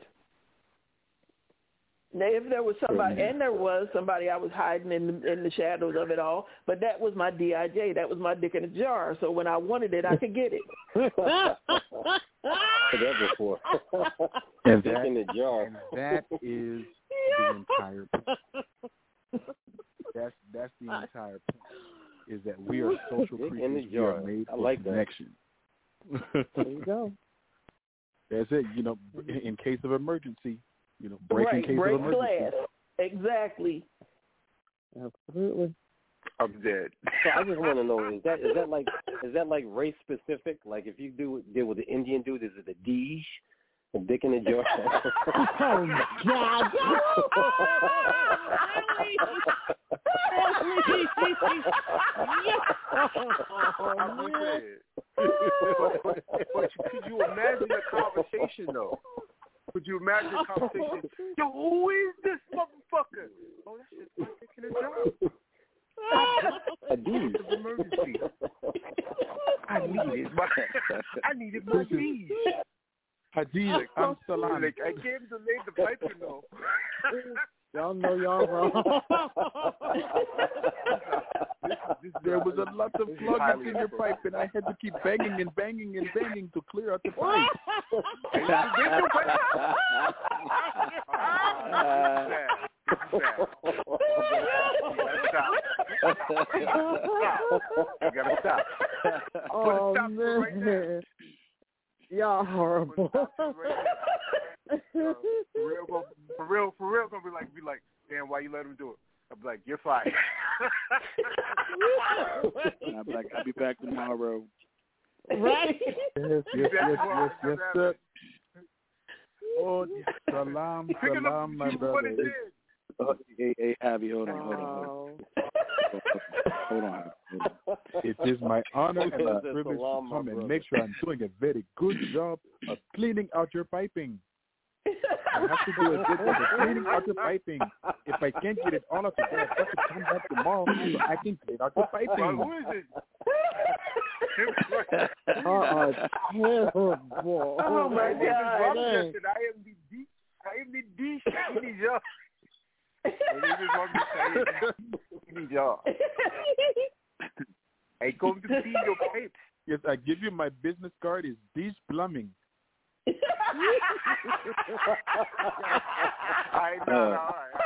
Now, if there was somebody, and there was somebody I was hiding in the, in the shadows of it all, but that was my D I J. That was my dick in a jar. So when I wanted it, I could get it. That before. And dick that, in the jar. And that is the entire point. That's that's the entire point. is that we are social Dick creatures. in the We are jar. made I for like that. connection. There you go. That's it. You know, in, in case of emergency, you know, break right, in case break of emergency. glass. Exactly. Absolutely. I'm dead. So I just want to know, is that is that like is that like race specific? Like if you do deal with the Indian dude, is it a Deej? A dick in the jar? Oh my God! I'm just saying. But, but, but could you imagine the conversation though? Could you imagine the conversation? Yo, who is this motherfucker? Oh, that's just my dick in the jar. A Deej. It's an emergency. I needed my I needed my Deej. Hadid, I'm Salam. Like, I gave him the lay the piping though. Y'all know y'all wrong. this, this, there was a lot of plugs in your pipe, and I had to keep banging and banging and banging to clear out the pipe. You gotta stop. Oh stop man, right now. y'all horrible. For real, gonna, for real, for real, gonna be like, be like, damn, why you let him do it? I'll be like, you're fired. I'll be like, I'll be back tomorrow. Right? Yes, yes, yes, yes, yes, sir. Oh, salam, salam, my brother. Oh, hey, hey, Abby, hold on, hold on, hold on. Hold on, hold on. It is my honor and my privilege to come and make sure I'm doing a very good job of cleaning out your piping. I have to do a good job of cleaning out your piping. If I can't get it all out today, I have to come back tomorrow so I can clean out your piping. Well, who is it? Uh-uh, terrible. Oh my God! I am the D. I am the D. Shiny job. I come to see your pipes. Yes, I give you my business card. Is Deej Plumbing. I know.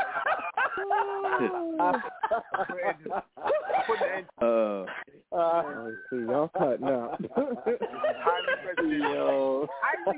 Uh, uh, see, y'all cutting out. Yo.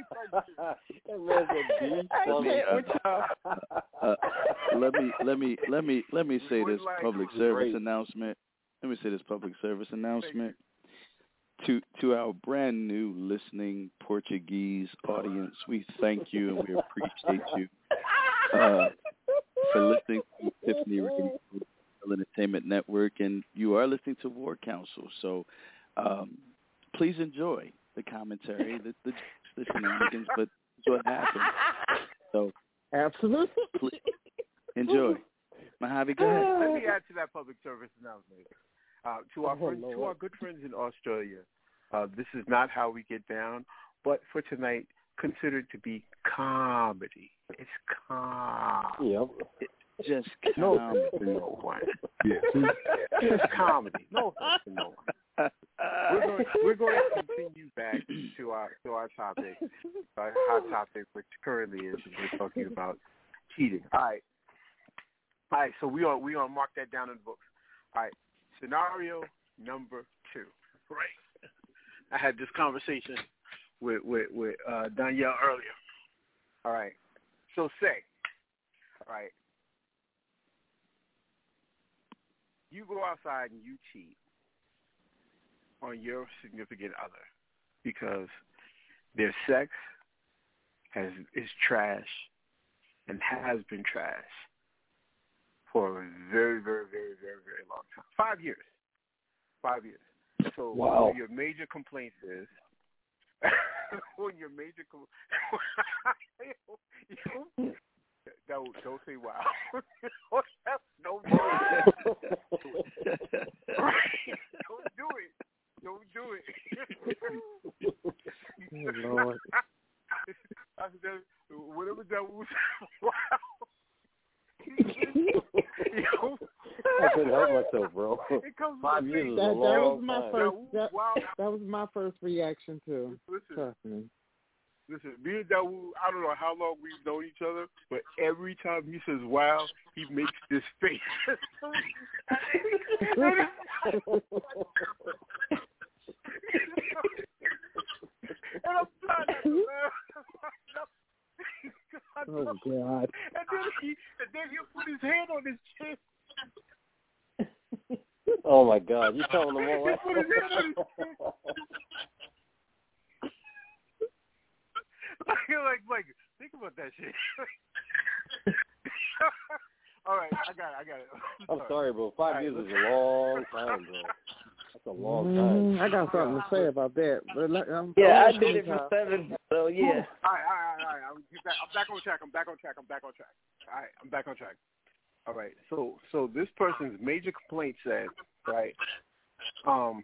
uh, let me let me let me let me say this public service announcement. Let me say this public service announcement to to our brand new listening Portuguese audience. We thank you and we appreciate you uh, for listening to Tiffany Radio Entertainment Network, and you are listening to War Council. So um, please enjoy the commentary, the the, the shenanigans, but it's what happens. So absolutely, please enjoy. Mojave, go ahead. Let me add to that public service announcement. Uh, to our friends, to our good friends in Australia, uh, this is not how we get down, but for tonight, considered to be comedy. It's comedy. Yep. It's just no offense to no one. Yeah. It's comedy. No offense to no one. We're going, we're going to continue back to our to our topic, our hot topic, which currently is we're talking about cheating. All right. All right. So we are we are mark that down in the books. All right. Scenario number two. Right. I had this conversation with with, with uh, Danielle earlier. All right. So say, all right, you go outside and you cheat on your significant other because their sex has is trash and has been trash for a very, very, very, very, very long time. Five years. Five years. So wow. One of your major complaints is when your major com- don't, don't say wow. Don't do it. Don't do it. Don't do it. Oh, Lord. I said, whatever that was, wow. I couldn't help myself, bro. It comes Five with years is that, a that long was my time. first. That, wow. that was my first reaction too. Listen, Trust me. listen, me and Dawood, I don't know how long we've known each other, but every time he says wow, he makes this face. And I'm trying to laugh. Oh, God. And then, he, and then he'll put his hand on his chest. Oh, my God. You're telling them all that? He put his hand on his chest. Like, like, like, think about that shit. All right, I got it, I got it. I'm sorry, sorry bro. Five right, years is a long time, bro. That's a long time. Mm, I got something to say about that. But I'm yeah, I did it for seven, so yeah. All right, all right, all right. I'm back, I'm back on track. I'm back on track. I'm back on track. All right, I'm back on track. All right, so so this person's major complaint said, right, um,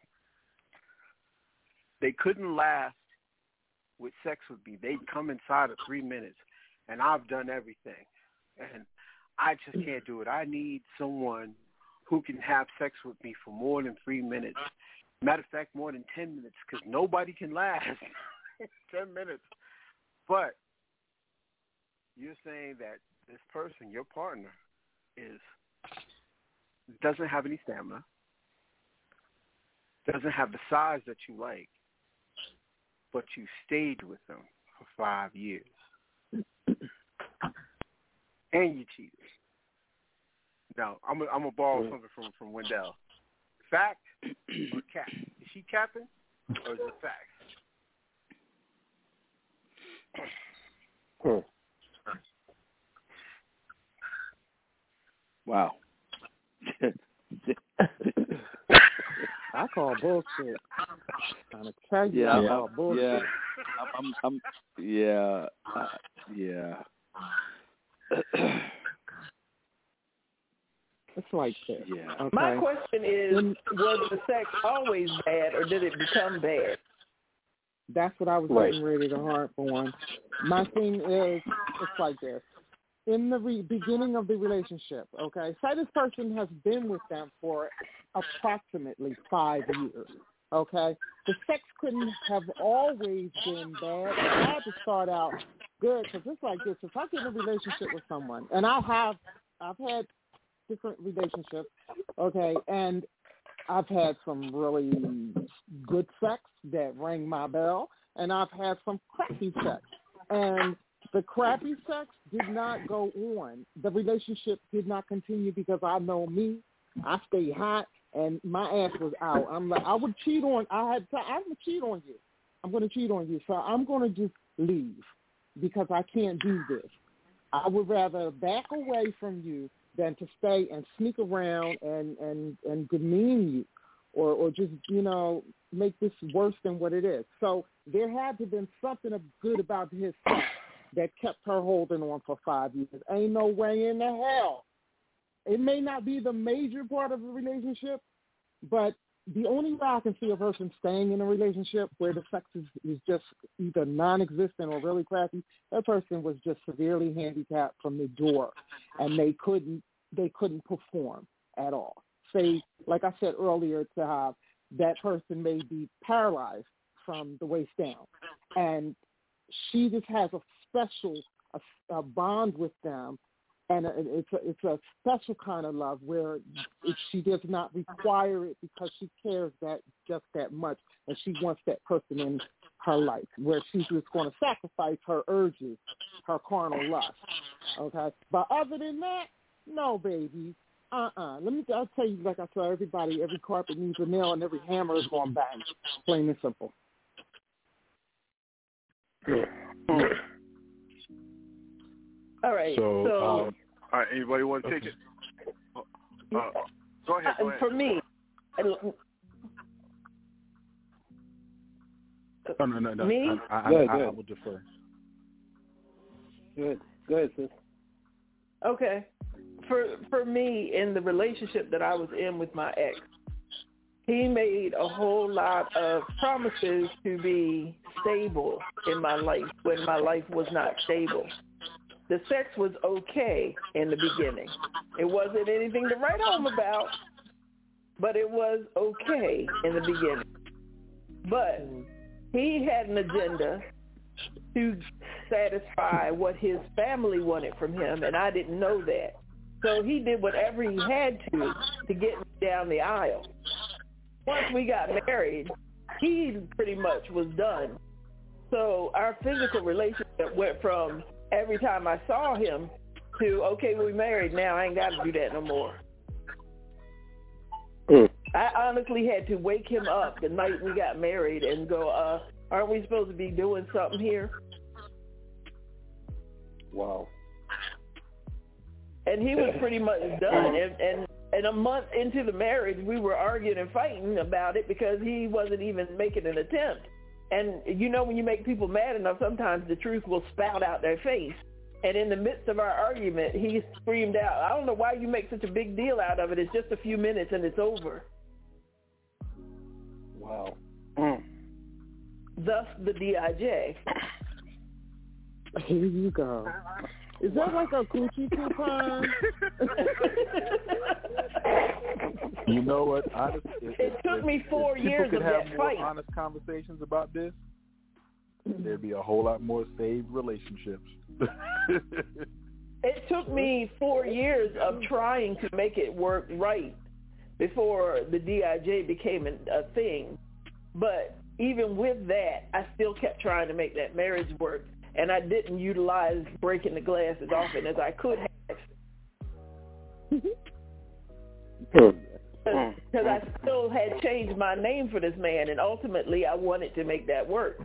they couldn't last with sex with me. They'd come inside of three minutes, and I've done everything, and I just can't do it. I need someone who can have sex with me for more than three minutes. Matter of fact, more than ten minutes, because nobody can last ten minutes. But you're saying that this person, your partner, is doesn't have any stamina, doesn't have the size that you like, but you stayed with them for five years. And you cheated. Now, I'm going I'm to borrow something from, from Wendell. Fact or cap? Is she capping or is it fact? Hmm. Wow. I call bullshit. I'm trying to tell you, yeah, I call I'm, bullshit. Yeah, I'm, I'm, I'm yeah, uh, yeah. It's like this. Yeah. Okay. My question is, was the sex always bad, or did it become bad? That's what I was right. getting ready to harp on. My thing is, it's like this. In the re- beginning of the relationship, okay, say this person has been with them for approximately five years, okay? The sex couldn't have always been bad. It had to start out good, because it's like this. If I get in a relationship with someone, and I have, I've had different relationships, okay, and I've had some really good sex that rang my bell, and I've had some crappy sex. And the crappy sex did not go on. The relationship did not continue because I know me. I stay hot, and my ass was out. I'm like, I would cheat on, I had, to, I'm going to cheat on you. I'm going to cheat on you. So I'm going to just leave because I can't do this. I would rather back away from you than to stay and sneak around and, and, and demean you or, or just, you know, make this worse than what it is. So there had to have been something good about his sex that kept her holding on for five years. Ain't no way in the hell. It may not be the major part of the relationship, but the only way I can see a person staying in a relationship where the sex is, is just either non-existent or really crappy, that person was just severely handicapped from the door, and they couldn't they couldn't perform at all. Say, like I said earlier, to have that person may be paralyzed from the waist down, and she just has a special a, a bond with them. And it's a, it's a special kind of love where it, she does not require it because she cares that just that much, and she wants that person in her life, where she's just going to sacrifice her urges, her carnal lust. Okay, but other than that, no, baby. Uh-uh. Let me. I'll tell you, like I tell everybody, every carpet needs a nail, and every hammer is going to bang. Plain and simple. All right. So, so um, all right. Anybody want to take it? Uh, uh, go ahead. Go ahead. For me, Oh, no, no, no. Me? I, I, Good, I, good. I will defer. Good. Go ahead, sis. Okay. For for me, in the relationship that I was in with my ex, he made a whole lot of promises to be stable in my life when my life was not stable. The sex was okay in the beginning. It wasn't anything to write home about, but it was okay in the beginning. But he had an agenda to satisfy what his family wanted from him, and I didn't know that. So he did whatever he had to to get me down the aisle. Once we got married, he pretty much was done. So our physical relationship went from every time I saw him to, okay, we're married now, I ain't got to do that no more. Mm. I honestly had to wake him up the night we got married and go, uh, aren't we supposed to be doing something here? Wow. And he was pretty much done. And, and, and a month into the marriage, we were arguing and fighting about it because he wasn't even making an attempt. And, you know, when you make people mad enough, sometimes the truth will spout out their face. And in the midst of our argument, he screamed out, I don't know why you make such a big deal out of it. It's just a few minutes and it's over. Wow. Mm. Thus the D I J. Here you go. Is that like a coochie coupon? You know what? Honest, if, it took if, me four if years could of have that more fight. Honest conversations about this, there'd be a whole lot more saved relationships. It took me four years of trying to make it work right before the D I J became a thing. But even with that, I still kept trying to make that marriage work. And I didn't utilize breaking the glass as often as I could have. Because I still had changed my name for this man, and ultimately I wanted to make that work.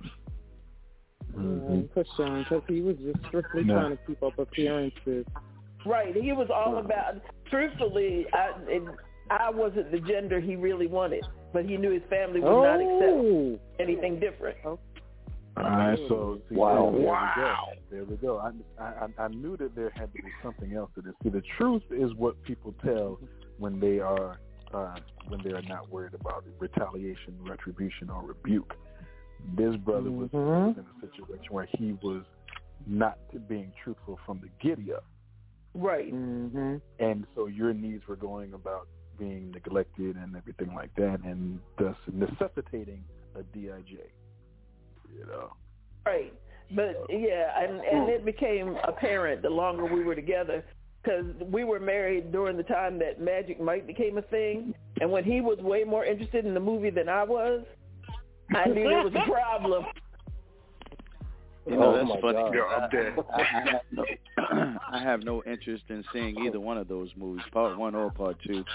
Mm-hmm. For sure, because he was just strictly no. trying to keep up appearances. Right. He was all about, truthfully, I, it, I wasn't the gender he really wanted, but he knew his family would oh. not accept anything different. Oh. All right, so see, wow, there, wow. There we go. There we go. I, I I knew that there had to be something else to this. See, the truth is what people tell when they are uh, when they are not worried about retaliation, retribution, or rebuke. This brother was, mm-hmm. was in a situation where he was not being truthful from the giddy up. Right. Mm-hmm. And so your needs were going about being neglected and everything like that, and thus necessitating a D I J. You know. Right. But, yeah, and, and it became apparent the longer we were together, because we were married during the time that Magic Mike became a thing, and when he was way more interested in the movie than I was, I knew there was a problem. You know, oh that's funny. God. You're up there. I, I, have no, I have no interest in seeing either one of those movies, part one or part two.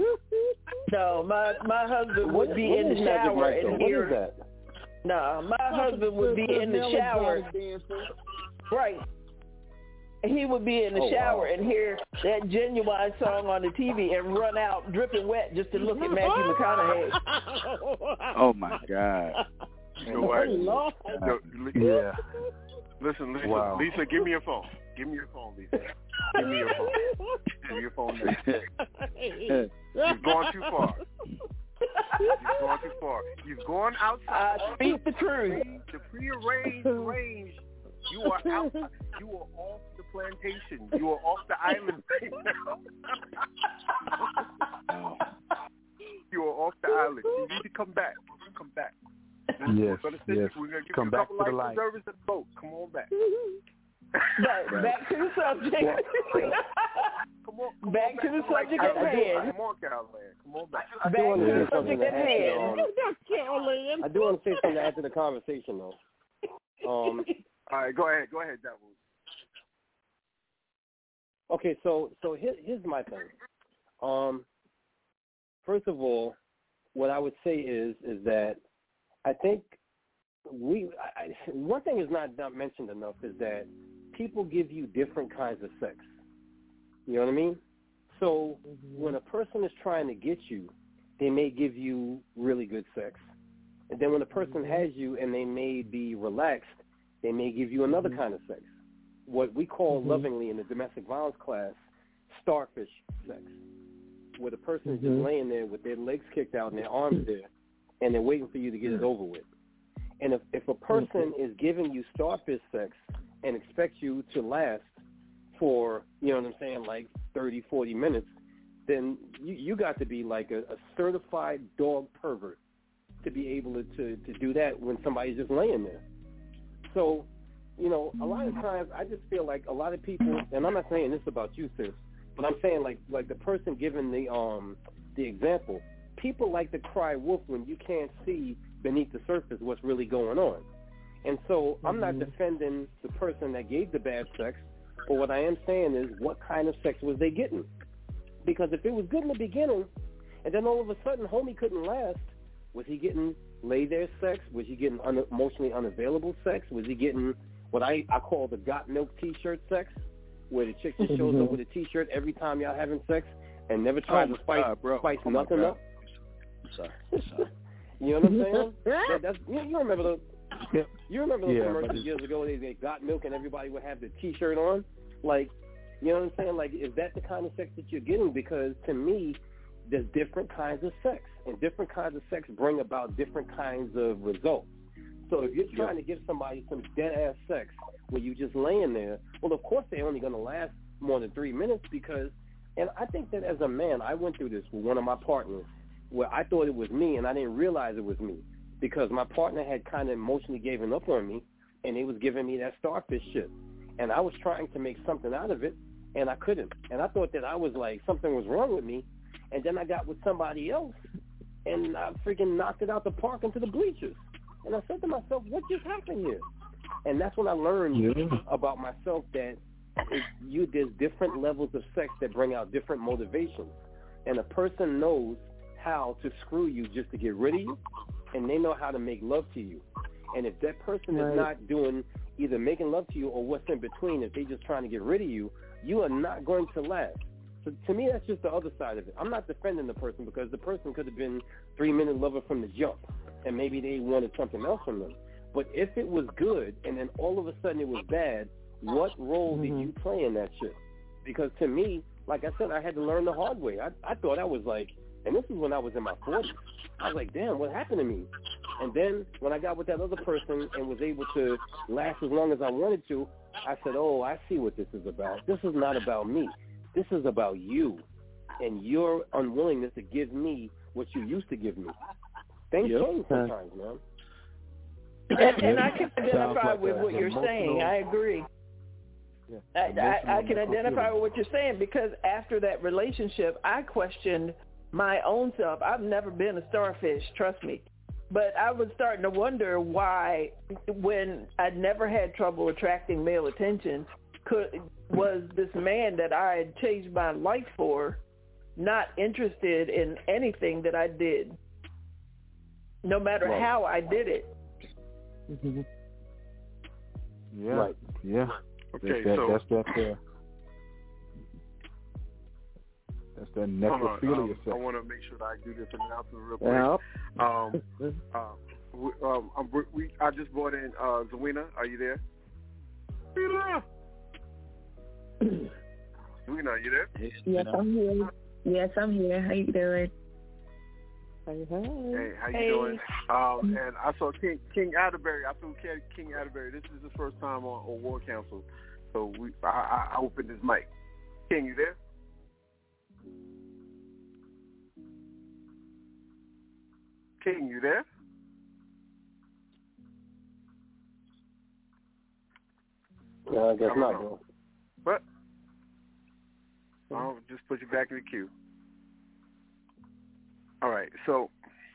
No, my my husband would what, be what in the shower right, and what hear. Is that? No, my husband would be in the shower. Right. He would be in the oh, shower wow. and hear that Genuine song on the T V and run out dripping wet just to look at Matthew McConaughey. Oh, my God. You know what? Oh, no, yeah. Listen, Lisa, wow. Lisa, give me your phone. Give me your phone, Lisa. Give me your phone. Give me your phone now. You've gone too far. You've gone too far. You've gone outside. Uh, speak the truth. The prearranged range. You are out. You are off the plantation. You are off the island right now. You are off the island. You need to come back. Come back. Yes, we're gonna yes. We're going to give come you a back couple to the life light. preservers and boat. Come on back. But back to the subject. Come on, come back on to the back. subject I, at I, hand. Come on, Caroline. Come on back. I do back want to to the say something subject to at add hand. to, um, I do want to say something to add to the conversation, though. Um, All right, go ahead. Go ahead, Devil. Okay, so so here, here's my thing. Um, first of all, what I would say is is that I think we I, one thing is not, not mentioned enough is that people give you different kinds of sex. You know what I mean? So mm-hmm. when a person is trying to get you, they may give you really good sex. And then when a person mm-hmm. has you and they may be relaxed, they may give you another mm-hmm. kind of sex. What we call mm-hmm. lovingly in the domestic violence class, starfish sex, where the person mm-hmm. is just laying there with their legs kicked out and their arms there, and they're waiting for you to get it over with. And if, if a person mm-hmm. is giving you starfish sex and expects you to last for, you know what I'm saying, like thirty, forty minutes, then you, you got to be like a, a certified dog pervert to be able to, to, to do that when somebody's just laying there. So, you know, a lot of times I just feel like a lot of people, and I'm not saying this about you, sis, but I'm saying like like the person giving the um the example, people like to cry wolf when you can't see beneath the surface what's really going on. And so I'm not defending the person that gave the bad sex, but what I am saying is what kind of sex was they getting? Because if it was good in the beginning, and then all of a sudden homie couldn't last, was he getting lay there sex? Was he getting un- emotionally unavailable sex? Was he getting what I, I call the got milk T-shirt sex, where the chick just shows up with a T-shirt every time y'all having sex and never tries oh to spice, God, bro. spice oh nothing up? I'm sorry. I'm sorry. You know what I'm saying? that, that's, you, you remember the you remember those yeah, commercials years ago? They, they got milk and everybody would have the T-shirt on. Like, you know what I'm saying? Like, is that the kind of sex that you're getting? Because to me, there's different kinds of sex, and different kinds of sex bring about different kinds of results. So if you're trying to give somebody some dead-ass sex where you're just laying there, well, of course they're only going to last more than three minutes because, and I think that as a man, I went through this with one of my partners where I thought it was me, and I didn't realize it was me because my partner had kind of emotionally given up on me, and they was giving me that starfish shit. And I was trying to make something out of it, and I couldn't. And I thought that I was like, something was wrong with me. And then I got with somebody else, and I freaking knocked it out the park into the bleachers. And I said to myself, what just happened here? And that's when I learned yeah. about myself that it, you there's different levels of sex that bring out different motivations. And a person knows how to screw you just to get rid of you, and they know how to make love to you. And if that person right. is not doing either making love to you or what's in between, if they're just trying to get rid of you, you are not going to last. So to me, that's just the other side of it. I'm not defending the person because the person could have been three-minute lover from the jump, and maybe they wanted something else from them. But if it was good and then all of a sudden it was bad, what role mm-hmm. did you play in that shit? Because to me, like I said, I had to learn the hard way. I, I thought I was like, and this is when I was in my forties. I was like, damn, what happened to me? And then when I got with that other person and was able to last as long as I wanted to, I said, oh, I see what this is about. This is not about me. This is about you and your unwillingness to give me what you used to give me. Things yep. change sometimes, man. And, and I can identify like with what you're saying. I agree. Yeah. I, I, I can identify with what you're saying because after that relationship, I questioned my own self. I've never been a starfish, trust me. But I was starting to wonder why, when I'd never had trouble attracting male attention, could was this man that I had changed my life for not interested in anything that I did, no matter right. how I did it. Mm-hmm. Yeah, right. yeah. Okay, that's that, so that's that. Uh, that's that necrophilia. Um, I want to make sure that I do this announcement real quick. Yeah. Um, uh, we, um, we, we, I just brought in uh, Zawina. Are you there? Zawina, Zawina, are you there? Yes, I'm here. Yes, I'm here. How you doing? Hey, hey. Hey, how you hey. doing? Um, and I saw King King Atterbury. I saw King Atterbury. This is his first time on, on War Council, so we I, I opened his mic. King, you there? King, you there? No, I guess I not, know. bro. What? I'll just put you back in the queue. All right, so,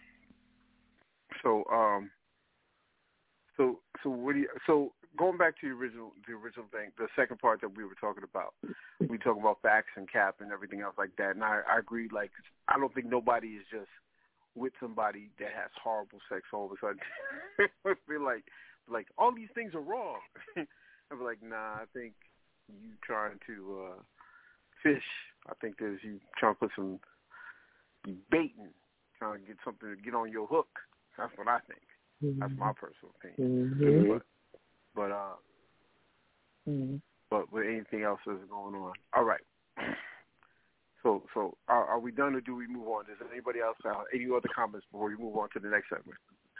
so, um, so, so, what do you? So, going back to the original, the original thing, the second part that we were talking about, we talking about facts and cap and everything else like that, and I, I agree. Like, I don't think nobody is just with somebody that has horrible sex all of a sudden. I feel like, like all these things are wrong. I'm like, nah, I think you trying to uh, fish. I think there's you trying to put some you baiting, trying to get something to get on your hook. That's what I think. Mm-hmm. That's my personal opinion. Mm-hmm. But, but uh, mm-hmm. but with anything else that's going on, all right. So, so are, are we done, or do we move on? Does anybody else have any other comments before we move on to the next segment?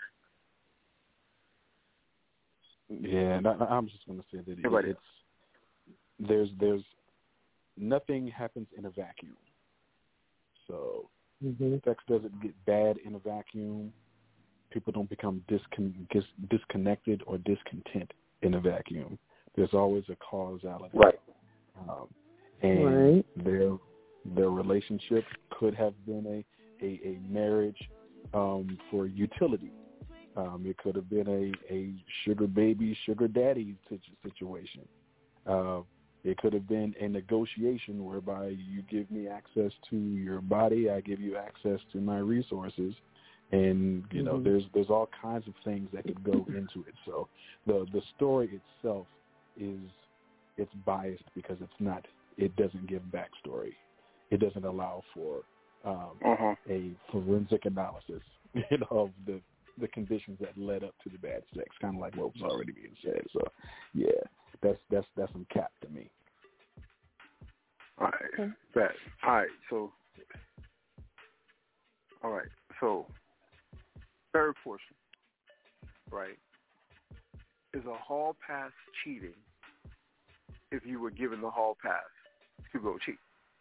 Yeah, and I, I'm just going to say that it, it's there's there's nothing happens in a vacuum. So mm-hmm. sex doesn't get bad in a vacuum. People don't become discon- dis- disconnected or discontent in a vacuum. There's always a causality. Right. Um, and right. their their relationship could have been a, a, a marriage um, for utility. Um, it could have been a, a sugar baby, sugar daddy situation. Uh, it could have been a negotiation whereby you give me access to your body, I give you access to my resources, and you know, mm-hmm. there's there's all kinds of things that could go into it. So the the story itself is it's biased because it's not it doesn't give backstory. It doesn't allow for um, uh-huh. a forensic analysis, you know, of the the conditions that led up to the bad sex, kind of like what was already being said. So, yeah, that's that's that's some cap to me. All right, okay. That all right. So, all right. So, third portion, right? Is a hall pass cheating if you were given the hall pass to go cheat?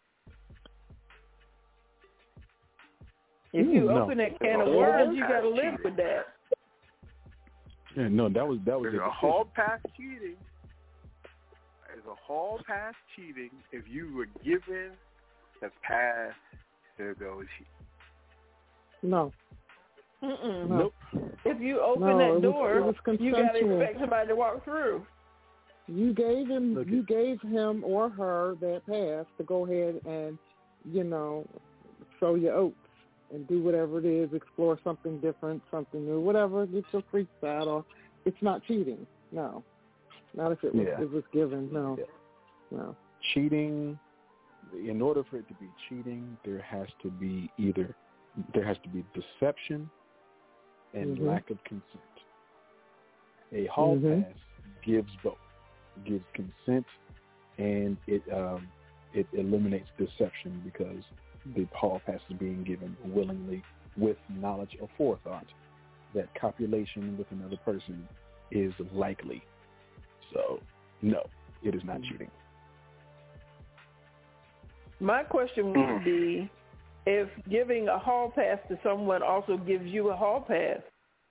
If you no. open that can of worms, you got to live with that. Yeah, no, that was that was a, a hall pass cheating. Is a hall pass cheating if you were given the pass to go cheat? No. Mm-mm. No. If you open no, that it door, was, it was you got to expect somebody to walk through. You gave him, okay. you gave him or her that pass to go ahead and, you know, sow your oats and do whatever it is, explore something different, something new, whatever. Get your freaks out. Or it's not cheating. No, not if it was, yeah. it was given. No, yeah. no. Cheating. In order for it to be cheating, there has to be either there has to be deception and mm-hmm. lack of consent. A hall mm-hmm. pass gives both. It gives consent, and it um, it eliminates deception because the hall pass is being given willingly with knowledge or forethought that copulation with another person is likely. So, no, it is not cheating. My question would be, if giving a hall pass to someone also gives you a hall pass.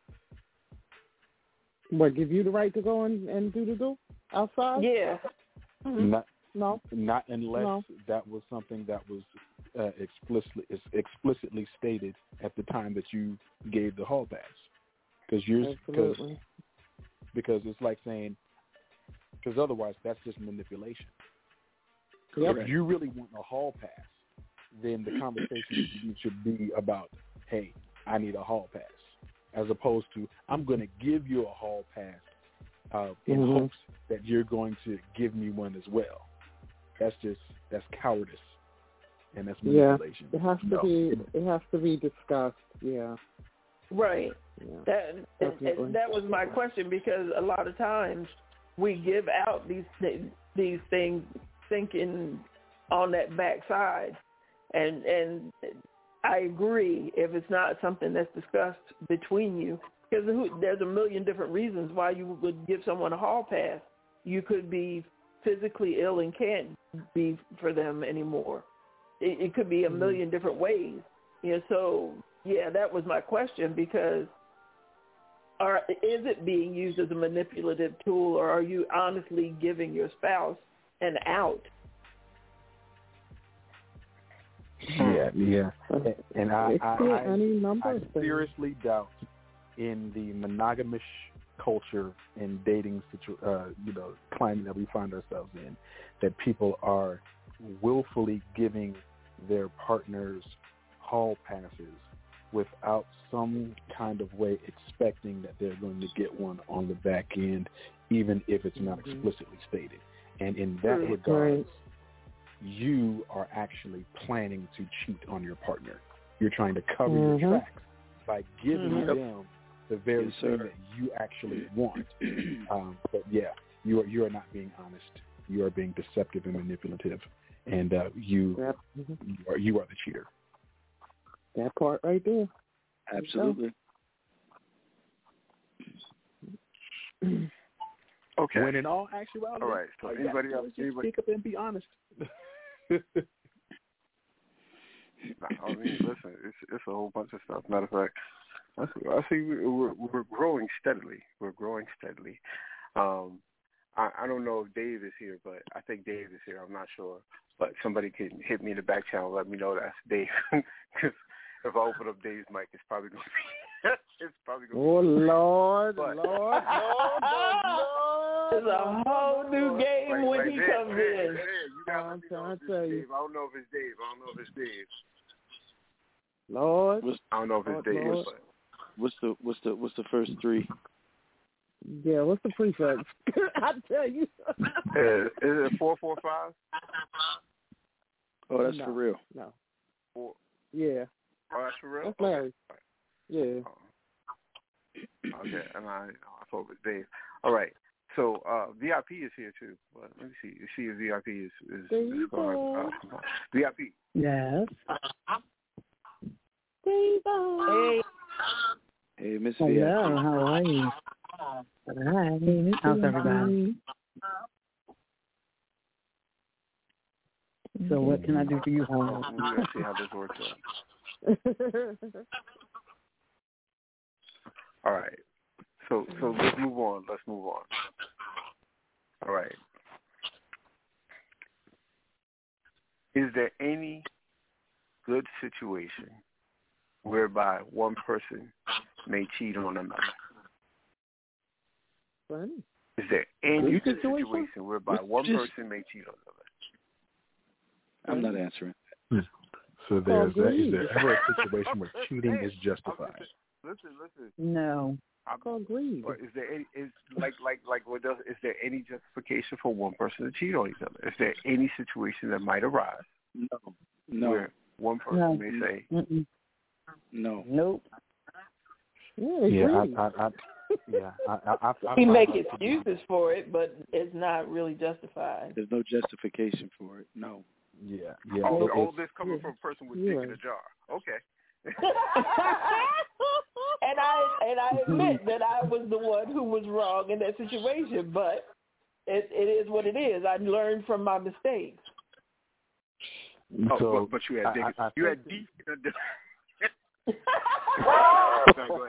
What, give you the right to go and, and do the do outside? Yeah. Mm-hmm. Not, no. Not unless no. that was something that was uh, explicitly explicitly stated at the time that you gave the hall pass. Because you're because because it's like saying, because otherwise that's just manipulation. Yep. If you really want a hall pass, then the conversation should be about, hey, I need a hall pass, as opposed to I'm going to give you a hall pass uh, in mm-hmm. hopes that you're going to give me one as well. That's just that's cowardice, and that's manipulation. Yeah, it has to no. be. It has to be discussed. Yeah. Right. Yeah, that and, and that was my question, because a lot of times we give out these these things thinking on that backside, and and I agree if it's not something that's discussed between you, because there's a million different reasons why you would give someone a hall pass. You could be physically ill and can't be for them anymore. It, it could be a million different ways. You know, so yeah, that was my question, because are, is it being used as a manipulative tool, or are you honestly giving your spouse an out? Yeah, yeah. And I, I, I, any number I seriously doubt in the monogamous culture and dating situ- uh, you know, climate that we find ourselves in, that people are willfully giving their partners hall passes without some kind of way expecting that they're going to get one on the back end, even if it's not mm-hmm. explicitly stated. And in that right. regard, you are actually planning to cheat on your partner. You're trying to cover mm-hmm. your tracks by giving mm-hmm. them the very yes, thing sir. that you actually want. um, but yeah, you are you are not being honest. You are being deceptive and manipulative, and uh, you yep. mm-hmm. you are you are the cheater. That part right there. Absolutely. Okay. When in all actuality, all right. So anybody else? Anybody? Speak up and be honest. I mean, listen, it's it's a whole bunch of stuff. Matter of fact, I see, I see we're, we're growing steadily. We're growing steadily. Um, I, I don't know if Dave is here, but I think Dave is here. I'm not sure. But somebody can hit me in the back channel and let me know that's Dave. Because if I open up Dave's mic, it's probably going to be, it's probably going to oh, be. Lord, but, Lord, Lord, Lord. It's a whole new game like, when like he Dave, comes Dave, in. Dave, you got to let me know if it's tell you. Dave. I don't know if it's Dave. I don't know if it's Dave. Lord. I don't know if it's Lord, Dave. Lord. But. What's the what's the what's the first three? Yeah, what's the prefix? I tell you. uh, is it four four five? Oh, that's no, for real. No. Four. Yeah. Oh, that's for real. That's Larry. Okay. Yeah. Oh. Okay, and I, I thought it was Dave. All right. So uh, V I P is here too. But let me see. You see if V I P is is, is going. Uh, V I P. Yes. Hey. Hey, Miss Hello, V I P. how are you? Hi. How's everybody? So what can I do for you, Howard? We're going to see how this works out. All right. So so let's move on. Let's move on. All right. Is there any good situation whereby one person may cheat on another? Funny. Is there any Good good situation? situation whereby one Just- person may cheat on another? I'm not answering. So there's that, is there ever a situation where cheating is justified? Listen, listen. No. I'm called greed. But is there any is like like like what does is there any justification for one person to cheat on each other? Is there any situation that might arise? No. No. Where one person No. may say, Mm-mm. No. Nope. Yeah, Yeah, I, greedy. I, I, yeah, I, I, I, I We find make that to be- excuses for it, but it's not really justified. There's no justification for it. No. Yeah, yeah. "Oh, it- all it's- this coming yeah. from a person with You're dick in right. a jar." Okay. And I and I admit that I was the one who was wrong in that situation, but it, it is what it is. I learned from my mistakes. Oh, so but, but you had dick. I, I, I you think had deep in a No, go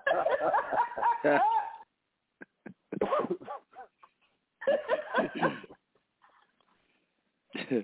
ahead.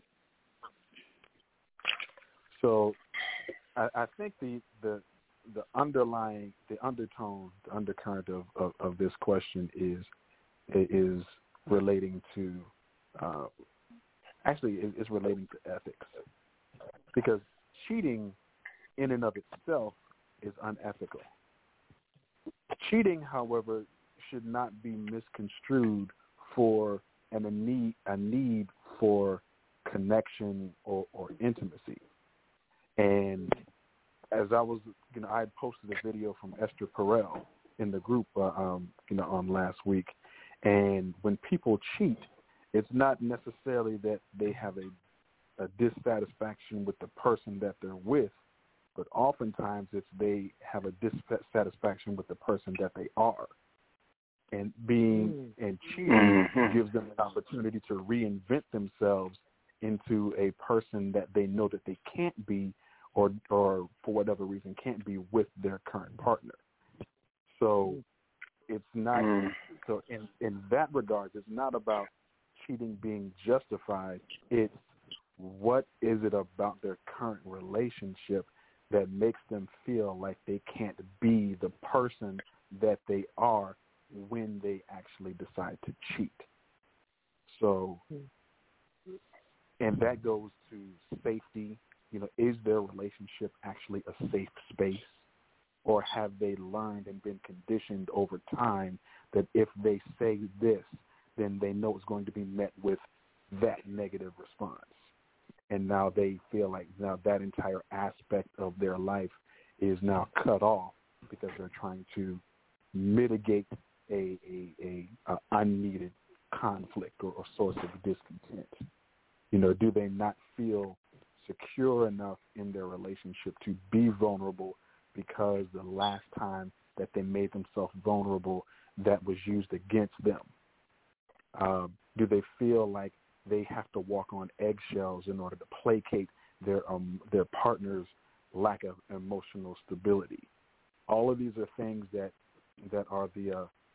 So I, I think the, the the underlying the undertone, the undercurrent of, of, of this question is is relating to uh, actually is, is relating to ethics, because cheating in and of itself is unethical. Cheating, however, should not be misconstrued for an, a need a need for connection or, or intimacy. And as I was, you know, I had posted a video from Esther Perel in the group, uh, um, you know, on last week. And when people cheat, it's not necessarily that they have a, a dissatisfaction with the person that they're with, but oftentimes it's they have a dissatisfaction with the person that they are. And being and cheating Mm-hmm. gives them an opportunity to reinvent themselves into a person that they know that they can't be, or or for whatever reason can't be with their current partner. So it's not Mm. so in in that regard, it's not about cheating being justified. It's what is it about their current relationship that makes them feel like they can't be the person that they are when they actually decide to cheat. So, and that goes to safety. You know, is their relationship actually a safe space? Or have they learned and been conditioned over time that if they say this, then they know it's going to be met with that negative response? And now they feel like now that entire aspect of their life is now cut off because they're trying to mitigate a, a, a, a unneeded conflict or, or source of discontent. You know, do they not feel secure enough in their relationship to be vulnerable because the last time that they made themselves vulnerable, that was used against them? Uh, do they feel like they have to walk on eggshells in order to placate their um, their partner's lack of emotional stability? All of these are things that that are the uh,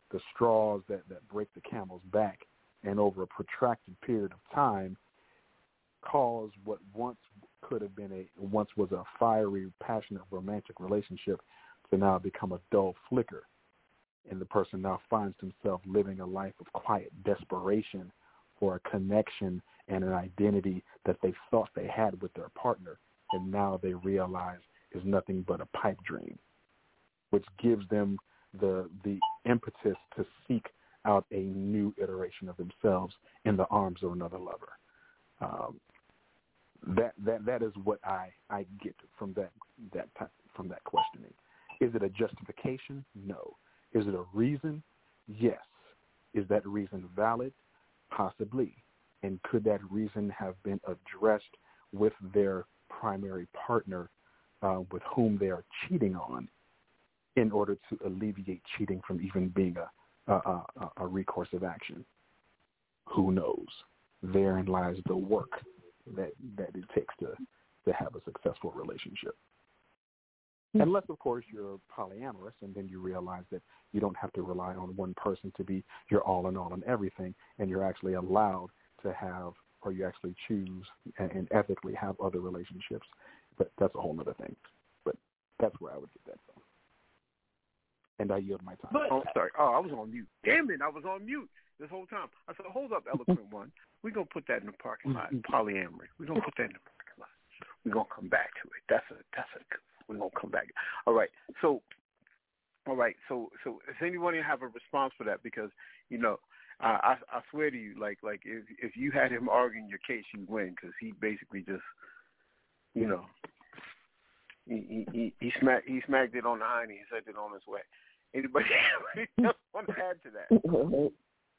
the straws that, that break the camel's back, and over a protracted period of time cause what once could have been a once was a fiery, passionate, romantic relationship to now become a dull flicker. And the person now finds himself living a life of quiet desperation for a connection and an identity that they thought they had with their partner, and now they realize is nothing but a pipe dream, which gives them the the impetus to seek out a new iteration of themselves in the arms of another lover. Um, that that that is what I, I get from that that from that questioning. Is it a justification? No. Is it a reason? Yes. Is that reason valid? Possibly. And could that reason have been addressed with their primary partner uh, with whom they are cheating on in order to alleviate cheating from even being a, a, a, a recourse of action? Who knows? Therein lies the work that, that it takes to, to have a successful relationship. Unless, of course, you're polyamorous, and then you realize that you don't have to rely on one person to be your all in all in everything, and you're actually allowed to have, or you actually choose and, and ethically have other relationships. But that's a whole other thing. But that's where I would get that from. And I yield my time. But, oh, sorry. Oh, I was on mute. Damn it, I was on mute this whole time. I said, hold up, eloquent one. We're going to put that in the parking lot, polyamory. We're going to put that in the parking lot. We're going to come back to it. That's a, that's a good We're going to come back. All right. So, all right. So, so does anyone have a response for that? Because, you know, uh, I I swear to you, like, like if if you had him arguing your case, you win, because he basically just, you know, he he he smacked he smacked it on the hiney and sent it on his way. Anybody else want to add to that?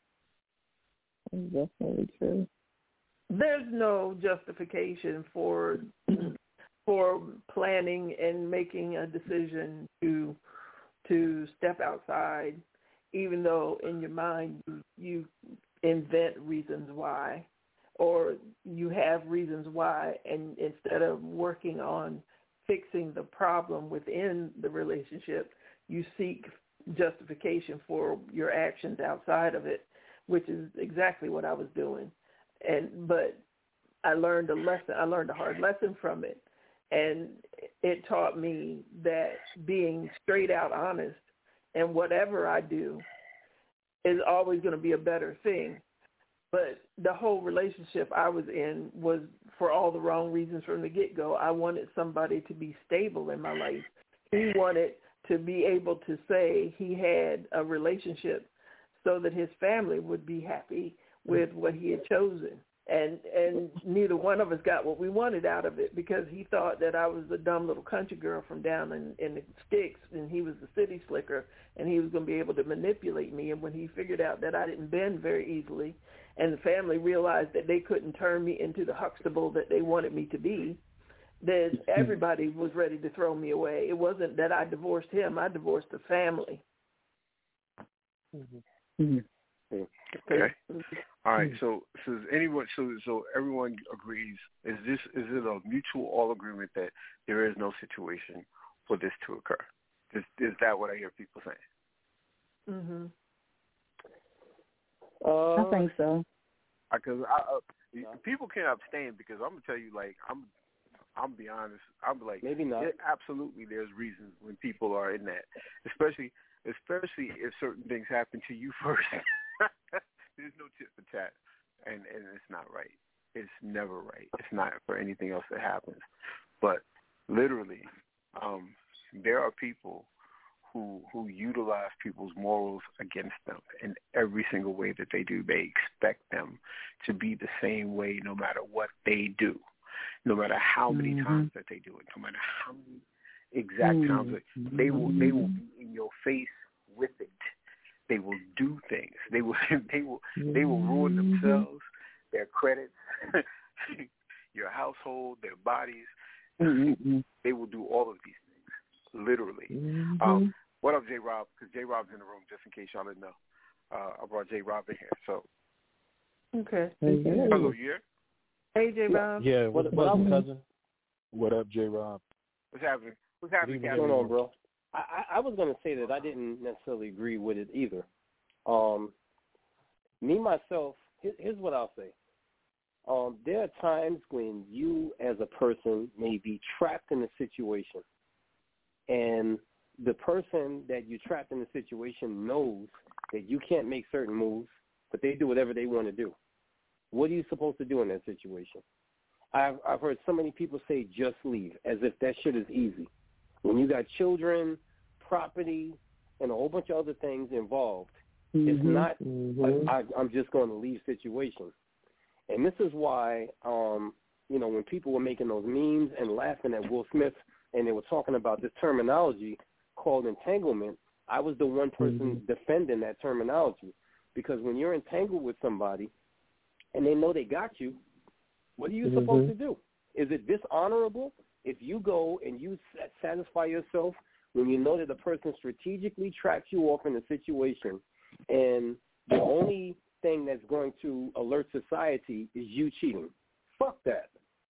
That's definitely true. There's no justification for for planning and making a decision to to step outside, even though in your mind you, you invent reasons why, or you have reasons why, and instead of working on fixing the problem within the relationship, you seek justification for your actions outside of it, which is exactly what I was doing. And but I learned a lesson. I learned a hard lesson from it. And it taught me that being straight out honest and whatever I do is always going to be a better thing. But the whole relationship I was in was for all the wrong reasons from the get-go. I wanted somebody to be stable in my life. He wanted to be able to say he had a relationship so that his family would be happy with what he had chosen. And and neither one of us got what we wanted out of it, because he thought that I was a dumb little country girl from down in, in the sticks, and he was the city slicker, and he was going to be able to manipulate me. And when he figured out that I didn't bend very easily, and the family realized that they couldn't turn me into the Huxtable that they wanted me to be, then everybody was ready to throw me away. It wasn't that I divorced him. I divorced the family. Mm-hmm. Okay. All right. So, so is anyone? So, so everyone agrees. Is this? Is it a mutual all agreement that there is no situation for this to occur? Is, is that what I hear people saying? Mhm. Uh, I think so. Because I, I, yeah. people can't abstain, because I'm gonna tell you, like, I'm, I'm be honest. I'm like, maybe not. It, absolutely, there's reasons when people are in that, especially, especially if certain things happen to you first. There's no tit for tat, and, and it's not right. It's never right. It's not for anything else that happens. But literally, um, there are people who who utilize people's morals against them in every single way that they do. They expect them to be the same way no matter what they do, no matter how many mm-hmm. times that they do it, no matter how many exact mm-hmm. times that they will they will be in your face with it. They will do things. They will. They will. They will ruin themselves, their credits, your household, their bodies. Mm-hmm. They will do all of these things, literally. Mm-hmm. Um, what up, J. Rob? Because J. Rob's in the room, just in case y'all didn't know. Uh, I brought J. Rob in here. So. Okay. Hello, you here? Hey, J. Rob. Yeah. What's what, up, what cousin? What up, J. Rob? What's happening? What's happening? What's going on, bro? I, I was going to say that I didn't necessarily agree with it either. Um, me, myself, here, here's what I'll say. Um, there are times when you as a person may be trapped in a situation, and the person that you trapped in the situation knows that you can't make certain moves, but they do whatever they want to do. What are you supposed to do in that situation? I've, I've heard so many people say just leave, as if that shit is easy. When you got children, property, and a whole bunch of other things involved, mm-hmm. it's not mm-hmm. a, I, I'm just going to leave situation. And this is why, um, you know, when people were making those memes and laughing at Will Smith and they were talking about this terminology called entanglement, I was the one person mm-hmm. defending that terminology. Because when you're entangled with somebody and they know they got you, what are you mm-hmm. supposed to do? Is it dishonorable if you go and you satisfy yourself when you know that the person strategically tracks you off in a situation and the only thing that's going to alert society is you cheating? Fuck that.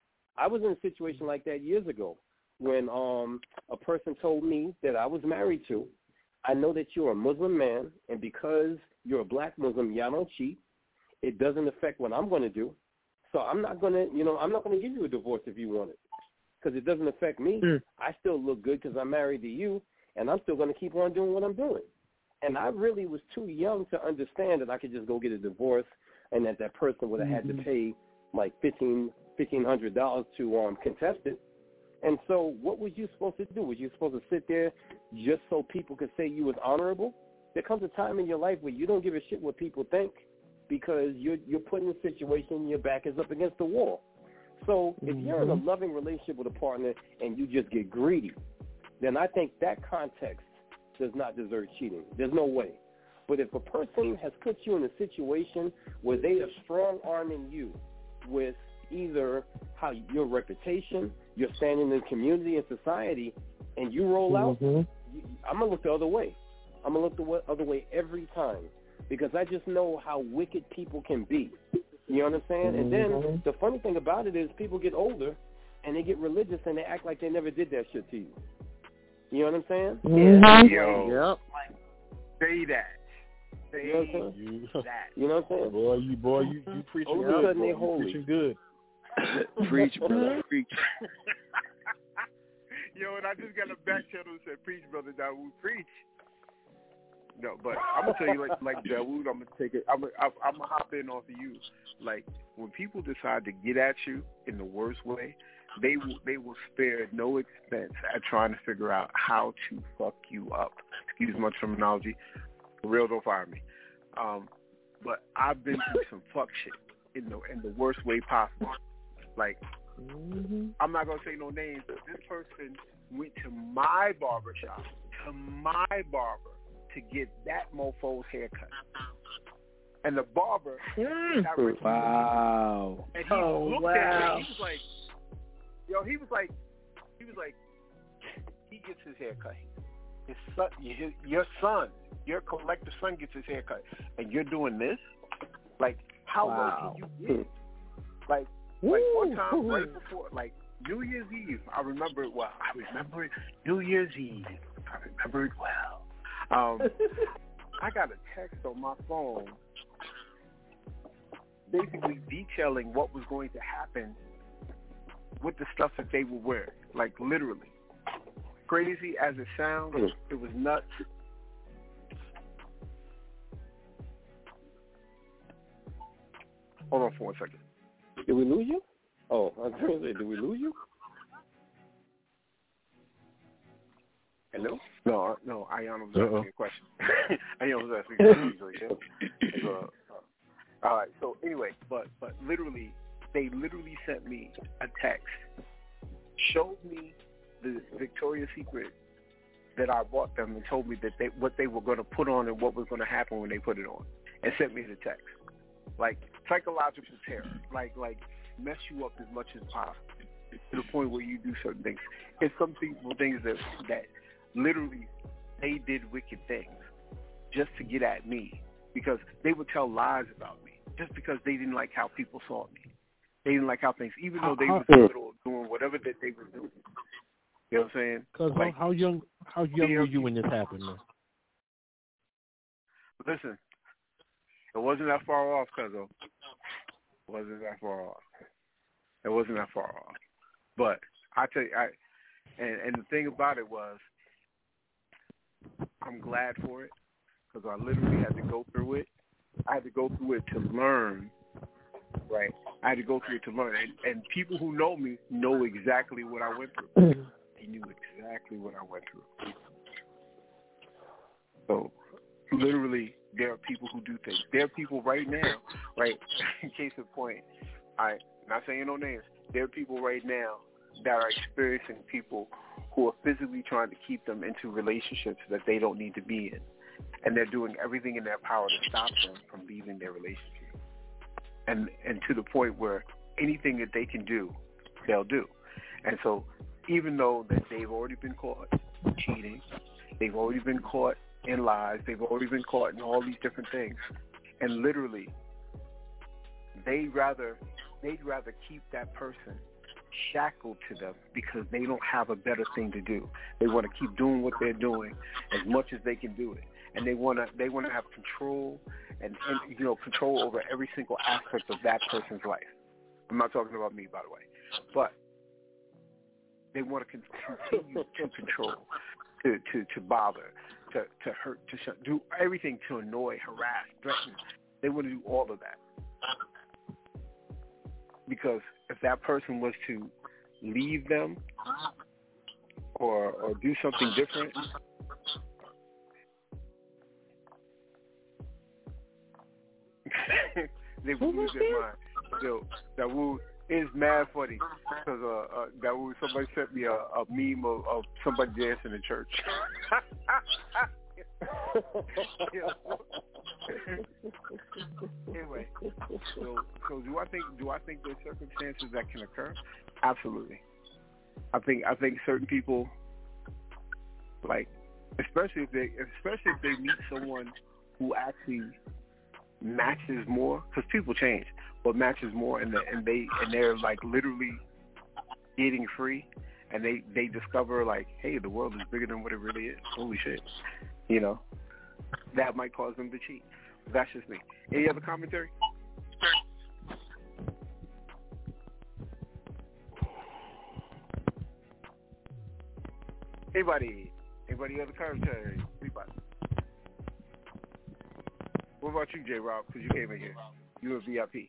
I was in a situation like that years ago when um, a person told me that I was married to. I know that you're a Muslim man, and because you're a black Muslim, y'all don't cheat. It doesn't affect what I'm going to do. So I'm not going to, you know, I'm not going to give you a divorce if you want it because it doesn't affect me. Mm. I still look good because I'm married to you, and I'm still going to keep on doing what I'm doing. And I really was too young to understand that I could just go get a divorce and that that person would have mm-hmm. had to pay like fifteen hundred dollars to um, contest it. And so what was you supposed to do? Was you supposed to sit there just so people could say you was honorable? There comes a time in your life where you don't give a shit what people think because you're, you're put in a situation, your back is up against the wall. So if mm-hmm. you're in a loving relationship with a partner and you just get greedy, then I think that context does not deserve cheating. There's no way. But if a person has put you in a situation where they are strong-arming you with either how your reputation, your standing in the community and society, and you roll out, mm-hmm. you, I'm going to look the other way. I'm going to look the other way every time because I just know how wicked people can be. You understand? Mm-hmm. And then the funny thing about it is people get older and they get religious and they act like they never did that shit to you. You know what I'm saying? Mm-hmm. Yo, yep. Say that. Say you know you, that. You know what I'm saying? Boy, you boy, you, you preaching All good. All of a sudden boy, they holy. Preaching good. Preach, brother, preach. Yo, and I just got a back channel that said, preach, brother Dawood, preach. No, but I'm going to tell you, like, like Dawood, I'm going to take it, I'm going I'm to hop in off of you. Like, when people decide to get at you in the worst way, they will, they will spare no expense at trying to figure out how to fuck you up. Excuse my terminology. For real, don't fire me. Um, but I've been through some fuck shit in the in the worst way possible. Like, mm-hmm. I'm not going to say no names, but this person went to my barbershop, to my barber, to get that mofo's haircut. And the barber, mm. wow. And he oh, looked wow. at me, he was like, yo, he was like, he was like, he gets his haircut. His son, his, your son, your collective son gets his haircut, and you're doing this? Like, how wow. low can you get? Like, like one time right before, like New Year's Eve, I remember it well. I remember it New Year's Eve. I remember it well. Um, I got a text on my phone basically detailing what was going to happen with the stuff that they were wearing. Like, literally. Crazy as it sounds, it was nuts. Hold on for one second. Did we lose you? Oh, I was going to say, did we lose you? Hello? No, no, Ayanna was asking a question. Ayanna was asking a question. uh, uh, all right, so anyway, but but literally, they literally sent me a text, showed me the Victoria's Secret that I bought them and told me that they what they were going to put on and what was going to happen when they put it on, and sent me the text. Like, psychological terror, like like mess you up as much as possible to the point where you do certain things. It's some people things that that literally they did wicked things just to get at me because they would tell lies about me just because they didn't like how people saw me. They didn't like how things, even though they were doing whatever that they were doing. You know what I'm saying? Because like, how young how young were you when this happened, man? Listen, It wasn't that far off, Cuzzo. It wasn't that far off. It wasn't that far off. But I tell you, I and, and the thing about it was, I'm glad for it because I literally had to go through it. I had to go through it to learn, right? I had to go through it to learn. And, and people who know me know exactly what I went through. They knew exactly what I went through. So, literally, there are people who do things. There are people right now, right, in case of point, I, not saying no names, there are people right now that are experiencing people who are physically trying to keep them into relationships that they don't need to be in. And they're doing everything in their power to stop them from leaving their relationship. And and to the point where anything that they can do, they'll do. And so even though that they've already been caught cheating, they've already been caught in lies, they've already been caught in all these different things, and literally they rather they'd rather keep that person shackled to them because they don't have a better thing to do. They want to keep doing what they're doing as much as they can do it, and they want to they want to have control and, and you know control over every single aspect of that person's life. I'm not talking about me, by the way, but they want to continue to control, to, to, to bother, to, to hurt, to sh- do everything to annoy, harass, threaten. They want to do all of that. Because if that person was to leave them or or do something different, they would lose their mind. So that would is mad funny because uh, uh, that would somebody sent me a, a meme of, of somebody dancing in church. Anyway, so so do I think do I think there's circumstances that can occur? Absolutely. I think I think certain people, like especially if they especially if they meet someone who actually matches more, because people change, but matches more, and the, and they and they're like literally getting free, and they they discover like, hey, the world is bigger than what it really is. Holy shit, you know, that might cause them to cheat. That's just me. Any other commentary? Anybody? Anybody other commentary? Anybody? What about you, J-Rob? Because you came in here. You were V I P.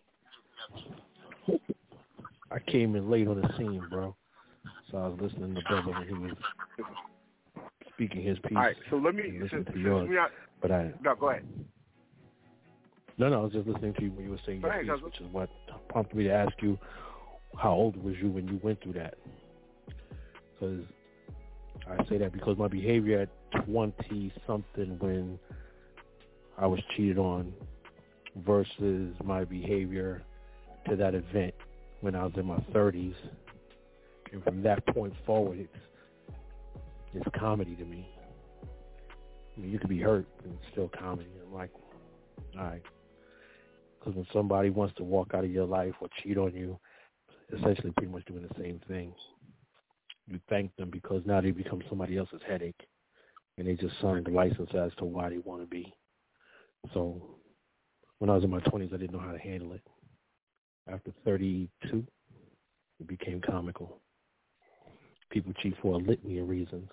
I came in late on the scene, bro. So I was listening to brother when he was speaking his piece. All right, so let me... Listen so, to yours, not, but I... No, go ahead. No, no, I was just listening to you when you were saying your ahead, piece, which is what prompted me to ask you, how old was you when you went through that? Because I say that because my behavior at twenty-something when I was cheated on versus my behavior to that event when I was in my thirties. And from that point forward, it's, it's comedy to me. I mean, you could be hurt and it's still comedy. I'm like, all right. Because when somebody wants to walk out of your life or cheat on you, essentially pretty much doing the same thing. You thank them because now they become somebody else's headache, and they just signed the license as to why they want to be. So when I was in my twenties, I didn't know how to handle it. After thirty-two, it became comical. People cheat for a litany of reasons,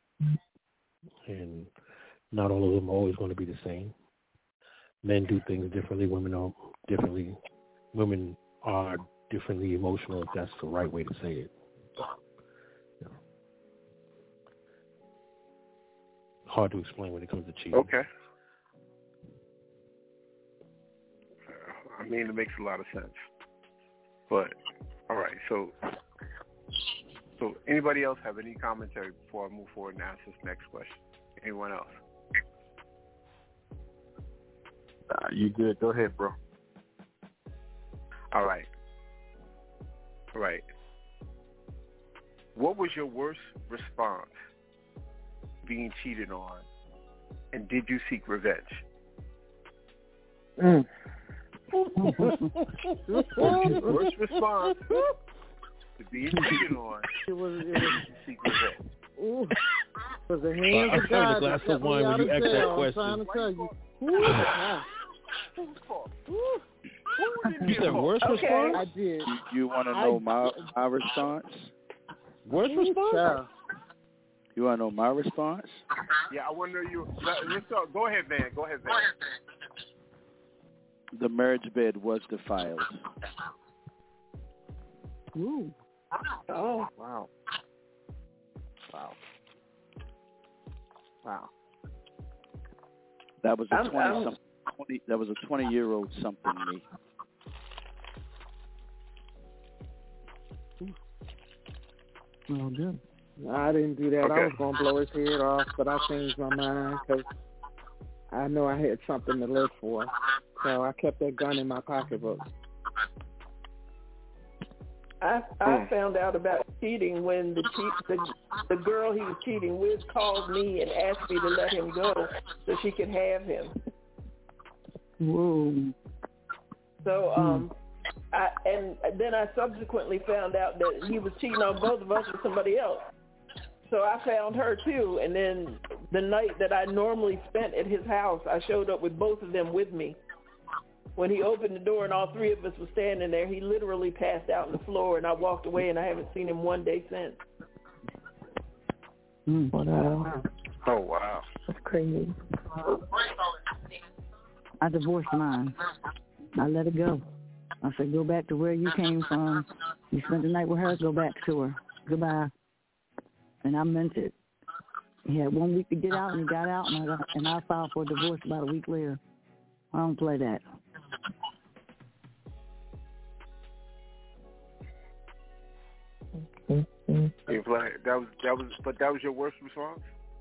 and not all of them are always going to be the same. Men do things differently. Women are differently. Women are differently emotional, if that's the right way to say it. Yeah. Hard to explain when it comes to cheating. Okay. I mean, it makes a lot of sense. But, all right, so so anybody else have any commentary before I move forward and ask this next question? Anyone else? Uh, you good. Go ahead, bro. All right. All right. What was your worst response being cheated on, and did you seek revenge? Mm. Worst response to being cheated on, it was, it was, did you seek revenge? Ooh. Was the hands I of found God a glass that of wine when you asked that I'm question. trying to tell you. Ooh, You said worst Okay. response? I did. You, you want to know my my response? Worst response? Yeah. You want to know my response? Yeah, I wonder you. Let, let's go. Go ahead, Van. Go ahead, Van. The marriage bed was defiled. Ooh. Oh. Wow. Wow. Wow. That was a I'm- twenty I'm- something. twenty, that was a twenty year old something me. Oh, good. I didn't do that. Okay. I was going to blow his head off, but I changed my mind because I know I had something to live for. So I kept that gun in my pocketbook. I I found out about cheating when the cheat the the girl he was cheating with called me and asked me to let him go so she could have him. Whoa. So um, I and then I subsequently found out that he was cheating on both of us with somebody else. So I found her too, and then the night that I normally spent at his house, I showed up with both of them with me. When he opened the door and all three of us were standing there, he literally passed out on the floor, and I walked away, and I haven't seen him one day since. Mm. Wow. Oh, wow. That's crazy. I divorced mine. I let it go. I said, go back to where you came from. You spent the night with her, go back to her. Goodbye. And I meant it. He had one week to get out, and he got out, and I, got, and I filed for a divorce about a week later. I don't play that. If like, that was that was, but that was your worst response.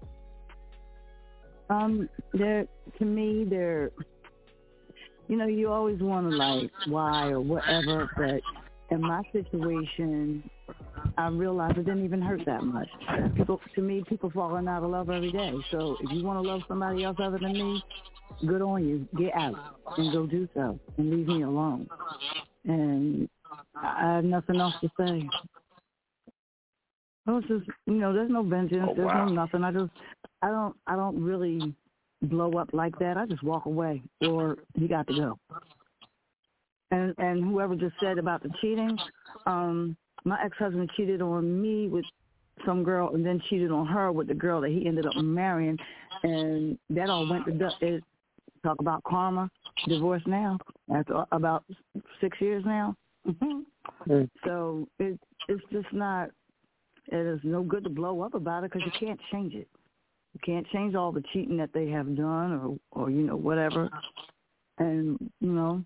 Um, there to me, there. You know, you always want to like why or whatever, but in my situation, I realized it didn't even hurt that much. People, to me, people falling out of love every day. So if you want to love somebody else other than me, good on you. Get out and go do so and leave me alone. And I have nothing else to say. Oh, it's just, you know, there's no vengeance. Oh, there's wow. no nothing. I just, I don't, I don't really blow up like that. I just walk away, or he got to go. And and whoever just said about the cheating, um, my ex-husband cheated on me with some girl, and then cheated on her with the girl that he ended up marrying, and that all went to du- it, talk about karma. Divorced now after about six years now. Mm-hmm. So it it's just not. It is no good to blow up about it because you can't change it. You can't change all the cheating that they have done, or or you know whatever, and you know.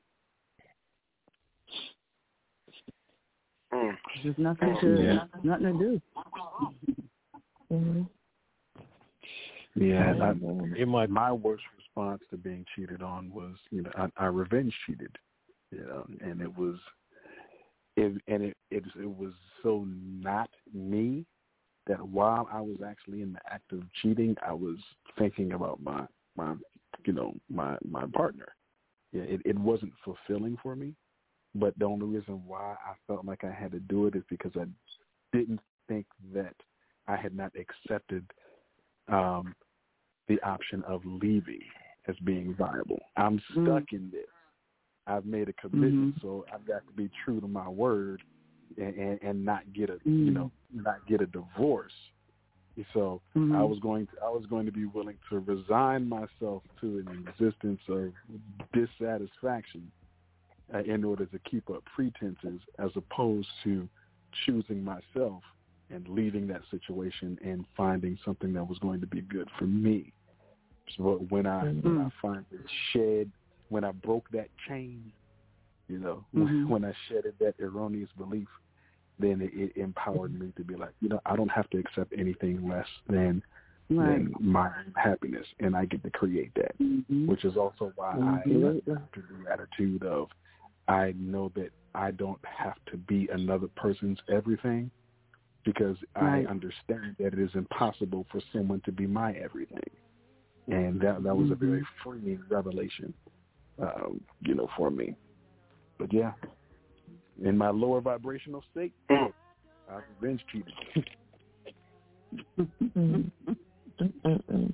There's nothing to Yeah. nothing to do. Mm-hmm. Yeah, I, in my my worst response to being cheated on was, you know, I, I revenge cheated, you know, and it was, it and it it, it was so not me that while I was actually in the act of cheating, I was thinking about my my you know my my partner. Yeah, it, it wasn't fulfilling for me. But the only reason why I felt like I had to do it is because I didn't think that I had not accepted um, the option of leaving as being viable. I'm stuck mm-hmm. in this. I've made a commitment, mm-hmm. so I've got to be true to my word and, and, and not get a mm-hmm. you know not get a divorce. So mm-hmm. I was going to I was going to be willing to resign myself to an existence of dissatisfaction Uh, in order to keep up pretenses, as opposed to choosing myself and leaving that situation and finding something that was going to be good for me. So when I, mm-hmm. when I finally shed, when I broke that chain, you know, mm-hmm. when I shedded that erroneous belief, then it, it empowered me to be like, you know, I don't have to accept anything less than, right. than my happiness, and I get to create that, mm-hmm. which is also why mm-hmm. I adopted the attitude of, I know that I don't have to be another person's everything, because right. I understand that it is impossible for someone to be my everything. And that that was mm-hmm. a very freeing revelation, uh, you know, for me. But yeah, in my lower vibrational state, I revenge cheated.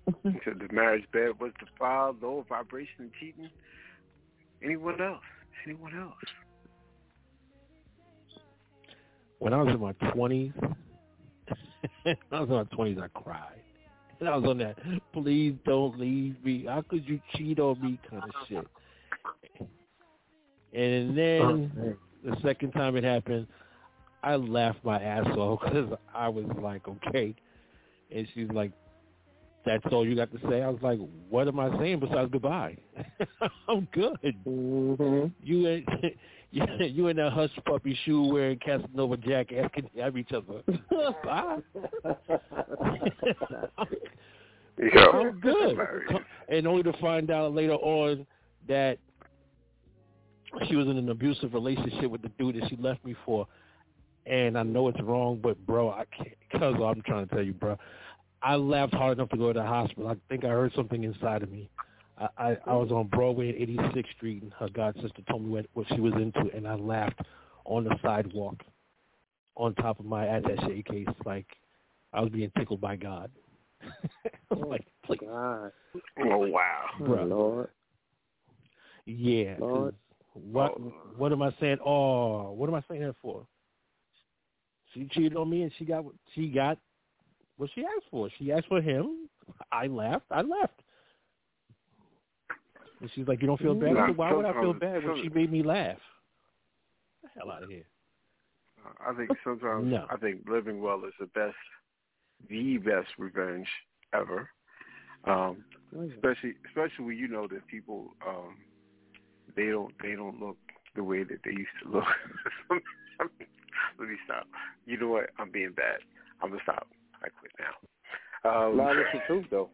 So the marriage bed was defiled, low vibration, cheating. Anyone else? Anyone else? When I was in my twenties, when I was in my twenties, I cried. And I was on that, please don't leave me. How could you cheat on me kind of shit. And then the second time it happened, I laughed my ass off because I was like, okay. And she's like, that's all you got to say? I was like, what am I saying besides goodbye? I'm good. Mm-hmm. You ain't... You, you in that hush puppy shoe wearing Casanova Jack asking to have each other. Bye. Yeah. I'm good. And only to find out later on that she was in an abusive relationship with the dude that she left me for. And I know it's wrong, but bro, I can't, because I'm trying to tell you, bro, I laughed hard enough to go to the hospital. I think I heard something inside of me. I, I, I was on Broadway and eighty-sixth Street, and her god sister told me what, what she was into, and I laughed on the sidewalk on top of my attaché case, like I was being tickled by God. I was like, please. God. Oh, wow. Bro. Oh, Lord. Yeah. Lord. What, Oh. what am I saying? Oh, what am I saying that for? She cheated on me, and she got what she got what she asked for. She asked for him. I laughed. I left. And she's like, you don't feel bad? I said, why would I feel bad when she made me laugh? Get the hell out of here. I think sometimes, no. I think living well is the best, the best revenge ever. Um, especially, especially when you know that people, um, they don't, they don't look the way that they used to look. Let me stop. You know what? I'm being bad. I'm gonna stop. I quit now. Um, no, that's the truth, though.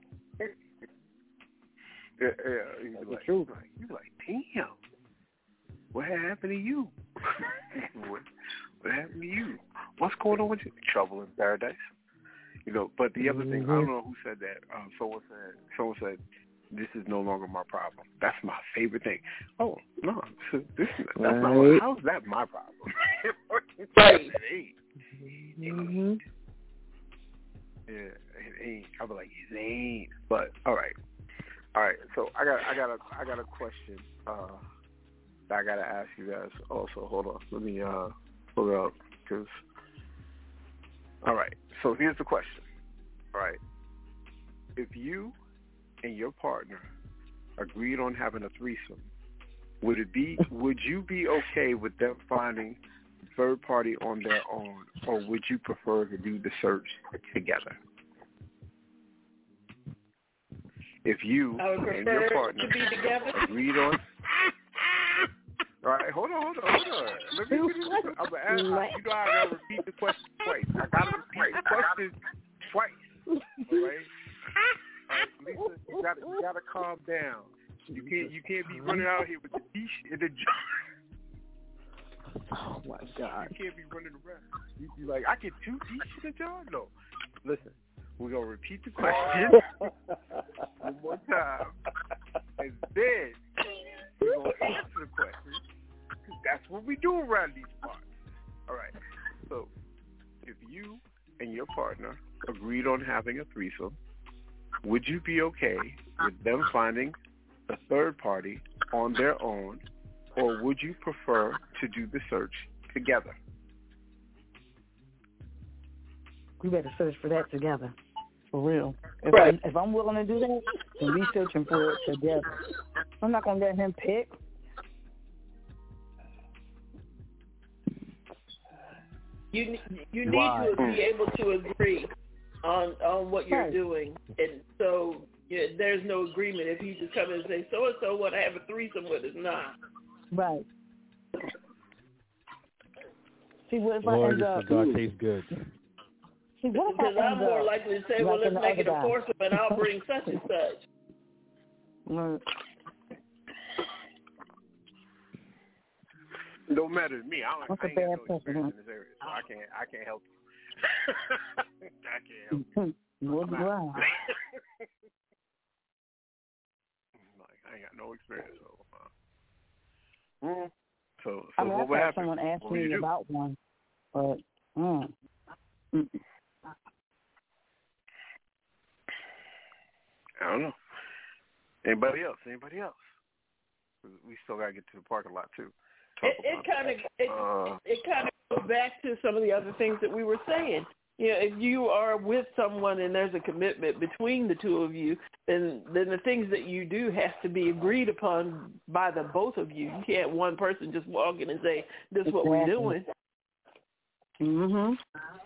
Yeah, yeah. He's like, truth. Like, he's like, damn, what happened to you? what, what happened to you? What's going on with you? Trouble in paradise. You know, but the other mm-hmm. thing, I don't know who said that. Um, someone said, someone said, this is no longer my problem. That's my favorite thing. Oh, no, this is, that's right. not my, how's that my problem? Right. It ain't. Mm-hmm. Yeah, it ain't. I'll be like, it ain't. But, all right. All right, so I got I got a I got a question uh, that I gotta ask you guys. Also, hold on, let me uh, pull it up because. All right, so here's the question. All right, if you and your partner agreed on having a threesome, would it be would you be okay with them finding a third party on their own, or would you prefer to do the search together? If you and your partner agreed on, all right, hold on, hold on, hold on. Let me finish. I'm gonna ask. You know, I gotta repeat the question twice. I gotta repeat the question twice. All right, all right, Lisa, you gotta, you gotta calm down. You can't, you can't be running out here with the dish in the jar. Oh my God! You can't be running around. You be like, I get two dish in the jar. No, listen. We're going to repeat the question one more time. And then we're going to answer the question. Because that's what we do around these parts. All right. So if you and your partner agreed on having a threesome, would you be okay with them finding a third party on their own, or would you prefer to do the search together? We better search for that together. For real. If, right. I, if I'm willing to do that, then we searching for it together. I'm not going to let him pick. You you need Why? to be able to agree on on what you're right. doing, and so yeah, there's no agreement if you just come in and say so and so want to have a threesome with us. Nah. Right. See, what if Lord, I end up? this cigar tastes good. See, what if Because I I'm end more up likely to say, well, like let's make it a guy? foursome, and I'll bring such and such. Right. Don't matter to me. I don't. That's I a ain't got bad no experience precedent. in this area, so I can't. I can't help you. I can't help you. What do I? Like, I ain't got no experience. So, uh, mm. so, so I mean, what I've would had happen? someone ask What would me you do? about one, but mm, mm. I don't know. Anybody else? Anybody else? We still got to get to the parking lot, too. It, it kind of it, uh, it kind of goes back to some of the other things that we were saying. You know, if you are with someone and there's a commitment between the two of you, then then the things that you do have to be agreed upon by the both of you. You can't one person just walk in and say, "This is what we're doing." Mhm.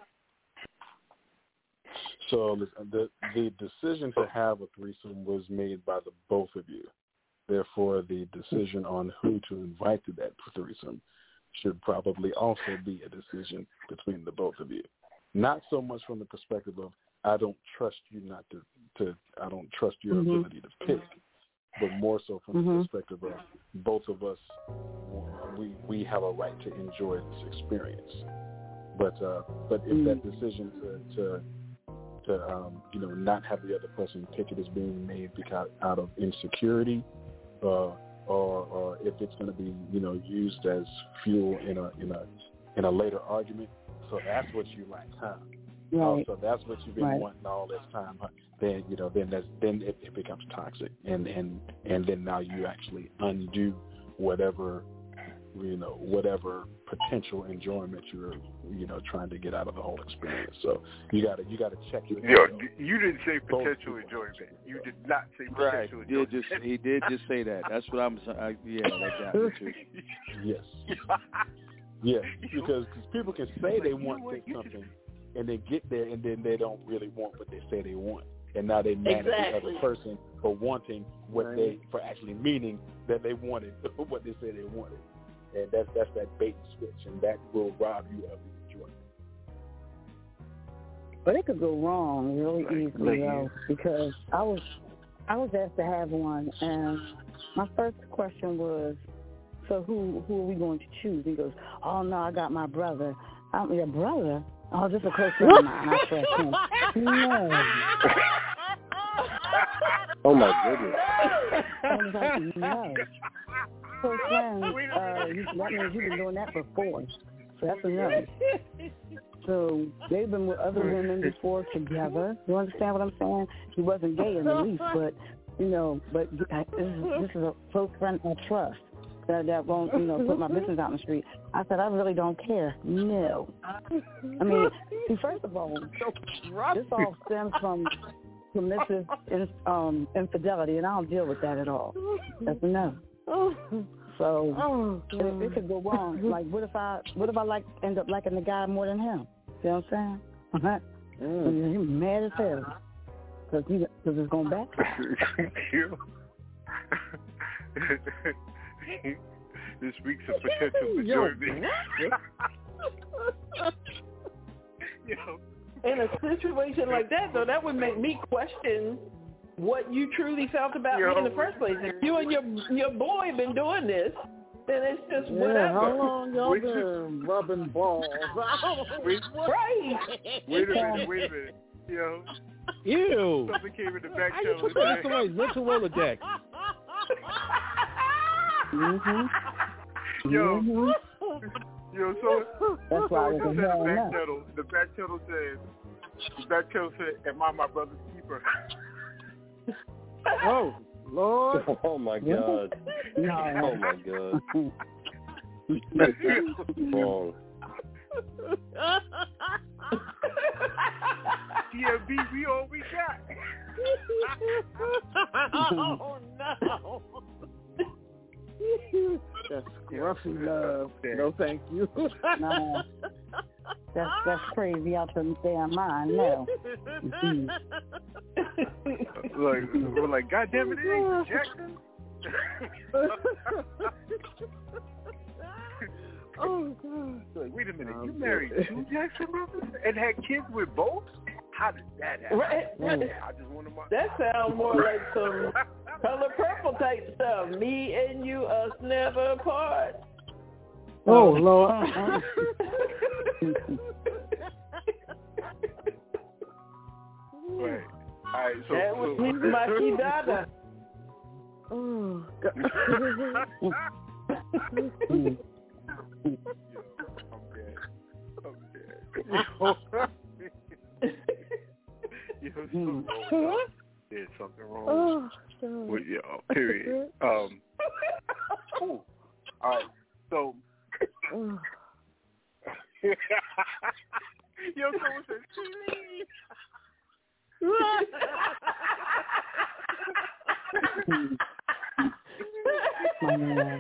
So the the decision to have a threesome was made by the both of you. Therefore, the decision on who to invite to that threesome should probably also be a decision between the both of you. Not so much from the perspective of I don't trust you not to, to I don't trust your mm-hmm. ability to pick, but more so from mm-hmm. the perspective of both of us, we we have a right to enjoy this experience. But uh, but if mm-hmm. that decision to to, to um, you know not have the other person pick it is being made because out of insecurity, uh, or or if it's going to be you know used as fuel in a in a in a later argument. So that's what you like, huh? Right. Oh, so that's what you've been right. wanting all this time. Huh? Then you know, then that's then it, it becomes toxic, and and and then now you actually undo whatever you know whatever potential enjoyment you're you know trying to get out of the whole experience. So you got to you got to check your. Yo, you didn't say potential enjoyment. You did not say potential right. enjoyment. Did just, he did just say that. That's what I'm. I, yeah, that got me too. Yes. Yes, because cause people can say they want something, and then get there, and then they don't really want what they say they want, and now they mad exactly. at the other person for wanting what right. they, for actually meaning that they wanted what they say they wanted, and that's that's that bait and switch, and that will rob you of the enjoyment. But it could go wrong really easily, though, because I was I was asked to have one, and my first question was, so who who are we going to choose? He goes, oh, no, I got my brother. I'm your brother? Oh, just a close friend of mine. I trust him. No. Oh, my goodness. I was like, no. Close friend, uh, you, that means you've been doing that for four. So that's a no. So they've been with other women before together. You understand what I'm saying? He wasn't gay in the least, but, you know, but this is, this is a close friend I trust. That, that won't, you know, put my business out in the street. I said, I really don't care. No. I mean, see, first of all, this all stems from submissive in, um, infidelity, and I don't deal with that at all. That's a no. So it, it could go wrong. Like, what if I, what if I like end up liking the guy more than him? You know what I'm saying? Uh-huh. Mm. You're mad as hell because it's going back. This speaks of potential enjoyment. Yo. In a situation like that, though, that would make me question what you truly felt about Yo. me in the first place. If you and your your boy been doing this, then it's just yeah, whatever. How long y'all Wait, been rubbing balls? Wait, right. Wait a minute, wait a minute. Yo. Ew. Something came in the back How you put that in somebody's mental Rolodex? Mm-hmm. Yo, mm-hmm. yo, so that's so why it said the the back channel. The back channel says, the back channel said, "Am I my brother's keeper?" Oh, Lord! Oh my God! No. Oh my God! Wrong. Yeah, B, we all we got. Oh no! That's scruffy love. No, thank you. No, that's that's crazy out the damn mind. No. Mm-hmm. Like we're like, God damn it, it ain't Jackson. Oh God! Like, wait a minute, you married two Jackson brothers and had kids with both? How did that happen? Right. I just want to. That sounds more like some Color Purple type stuff. Me and you, us never apart. Oh Lord. Right. All right. So that was so, my Dada. Oh God. Yo, I'm dead. I'm dead. Yo, so, there's something wrong. Yo, someone said, Chile. My man.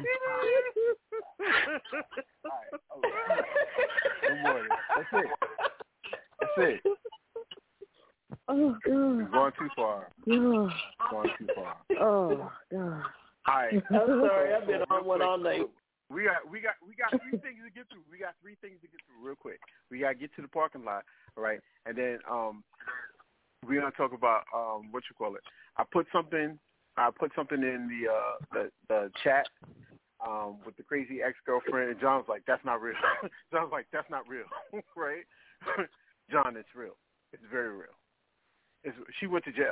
All right, okay. Good morning. That's it. That's it. Oh, God. You're going too far. Oh, Going too far. oh God. All right. I'm sorry, I've been so, on one all night. We got, we got, we got three things to get through. We got three things to get through real quick. We got to get to the parking lot, all right, and then um, we're gonna talk about um, what you call it. I put something, I put something in the uh, the, the chat um, with the crazy ex-girlfriend, and John's like, "That's not real." John's like, "That's not real," right? John, it's real. It's very real. It's, she went to jail.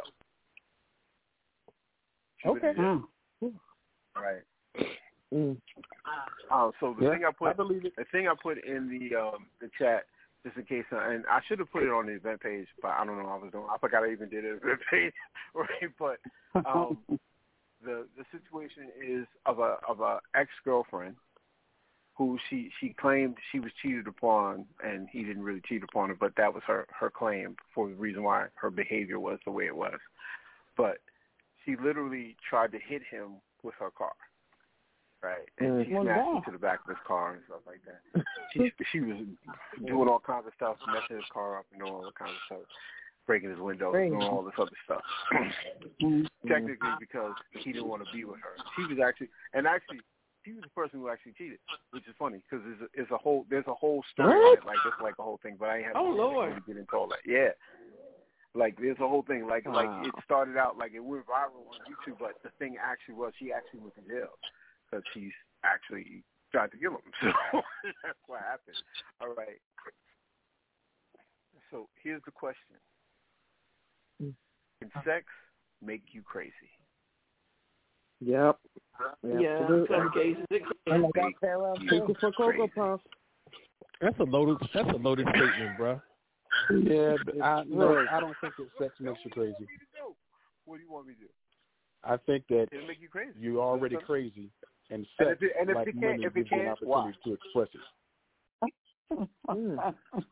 She Okay. Went to jail. Mm. All right. Mm. Um, so the Yeah, thing I put, I believe it. the thing I put in the um, the chat, just in case, uh, and I should have put it on the event page, but I don't know. I was doing. I forgot I even did an event page, right? But um, the the situation is of a of a ex girlfriend who she she claimed she was cheated upon, and he didn't really cheat upon her, but that was her her claim for the reason why her behavior was the way it was. But she literally tried to hit him with her car. Right, and she well, smashed yeah. into the back of his car and stuff like that. She she was doing all kinds of stuff, messing his car up and doing all the kinds of stuff, breaking his windows, Crazy. doing all this other stuff. Technically, because he didn't want to be with her. She was actually, and actually, she was the person who actually cheated, which is funny because there's a, it's a whole there's a whole story on it, like it's like a whole thing. But I ain't have Oh, to Lord. really get into all that. Yeah. Like there's a whole thing, like Wow. like it started out like it went viral on YouTube, but the thing actually was she actually went to jail. Because she's actually tried to kill him. So that's what happened. All right. So here's the question. Can sex make you crazy? Yep. Yeah, in Absolutely. some cases it And can. I got farewell You thank you for Cocoa crazy. Puff. That's a loaded. That's a loaded statement, bro. Yeah, but I no, I don't think that sex makes you crazy. What do you want me to do? I think that It'll make you crazy. you're already crazy, and And sex, if it- and if like it can't- money, if it gives you an can't, opportunity why? to express it. Mm.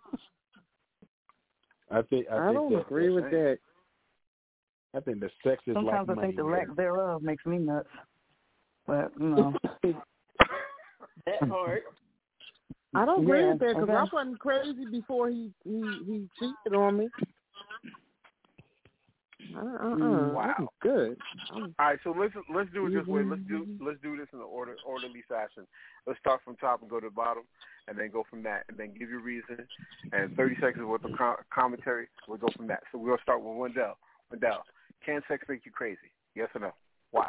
I think I, I think don't that, agree with that. I think the sex is Sometimes like I money. think the man. lack thereof makes me nuts. But, you know. That part. I don't agree Yeah, with that because okay. I wasn't crazy before he he, he cheated on me. Uh uh uh. Wow. That was good. I'm, All right, so let's let's do it this way. Let's do let's do this in an order orderly fashion. Let's start from top and go to the bottom, and then go from that, and then give your reason, and thirty seconds worth of com- commentary. We'll go from that. So we'll start with Wendell. Wendell, can sex make you crazy? Yes or no? Why?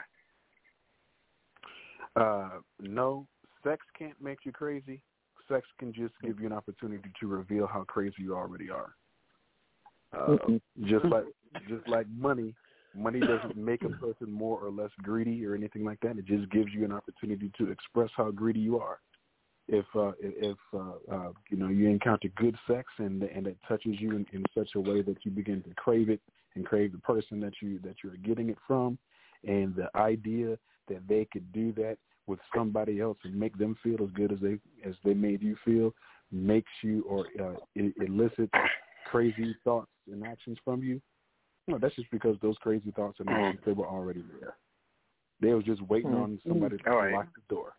Uh, no, sex can't make you crazy. Sex can just give you an opportunity to reveal how crazy you already are. Uh, just like just like money, money doesn't make a person more or less greedy or anything like that. It just gives you an opportunity to express how greedy you are. If uh, if uh, uh, you know you encounter good sex and and it touches you in, in such a way that you begin to crave it and crave the person that you that you're getting it from, and the idea that they could do that with somebody else and make them feel as good as they as they made you feel makes you or uh, it elicits crazy thoughts and actions from you. No, that's just because those crazy thoughts and actions, they were already there. They were just waiting mm-hmm. on somebody to right. lock the door.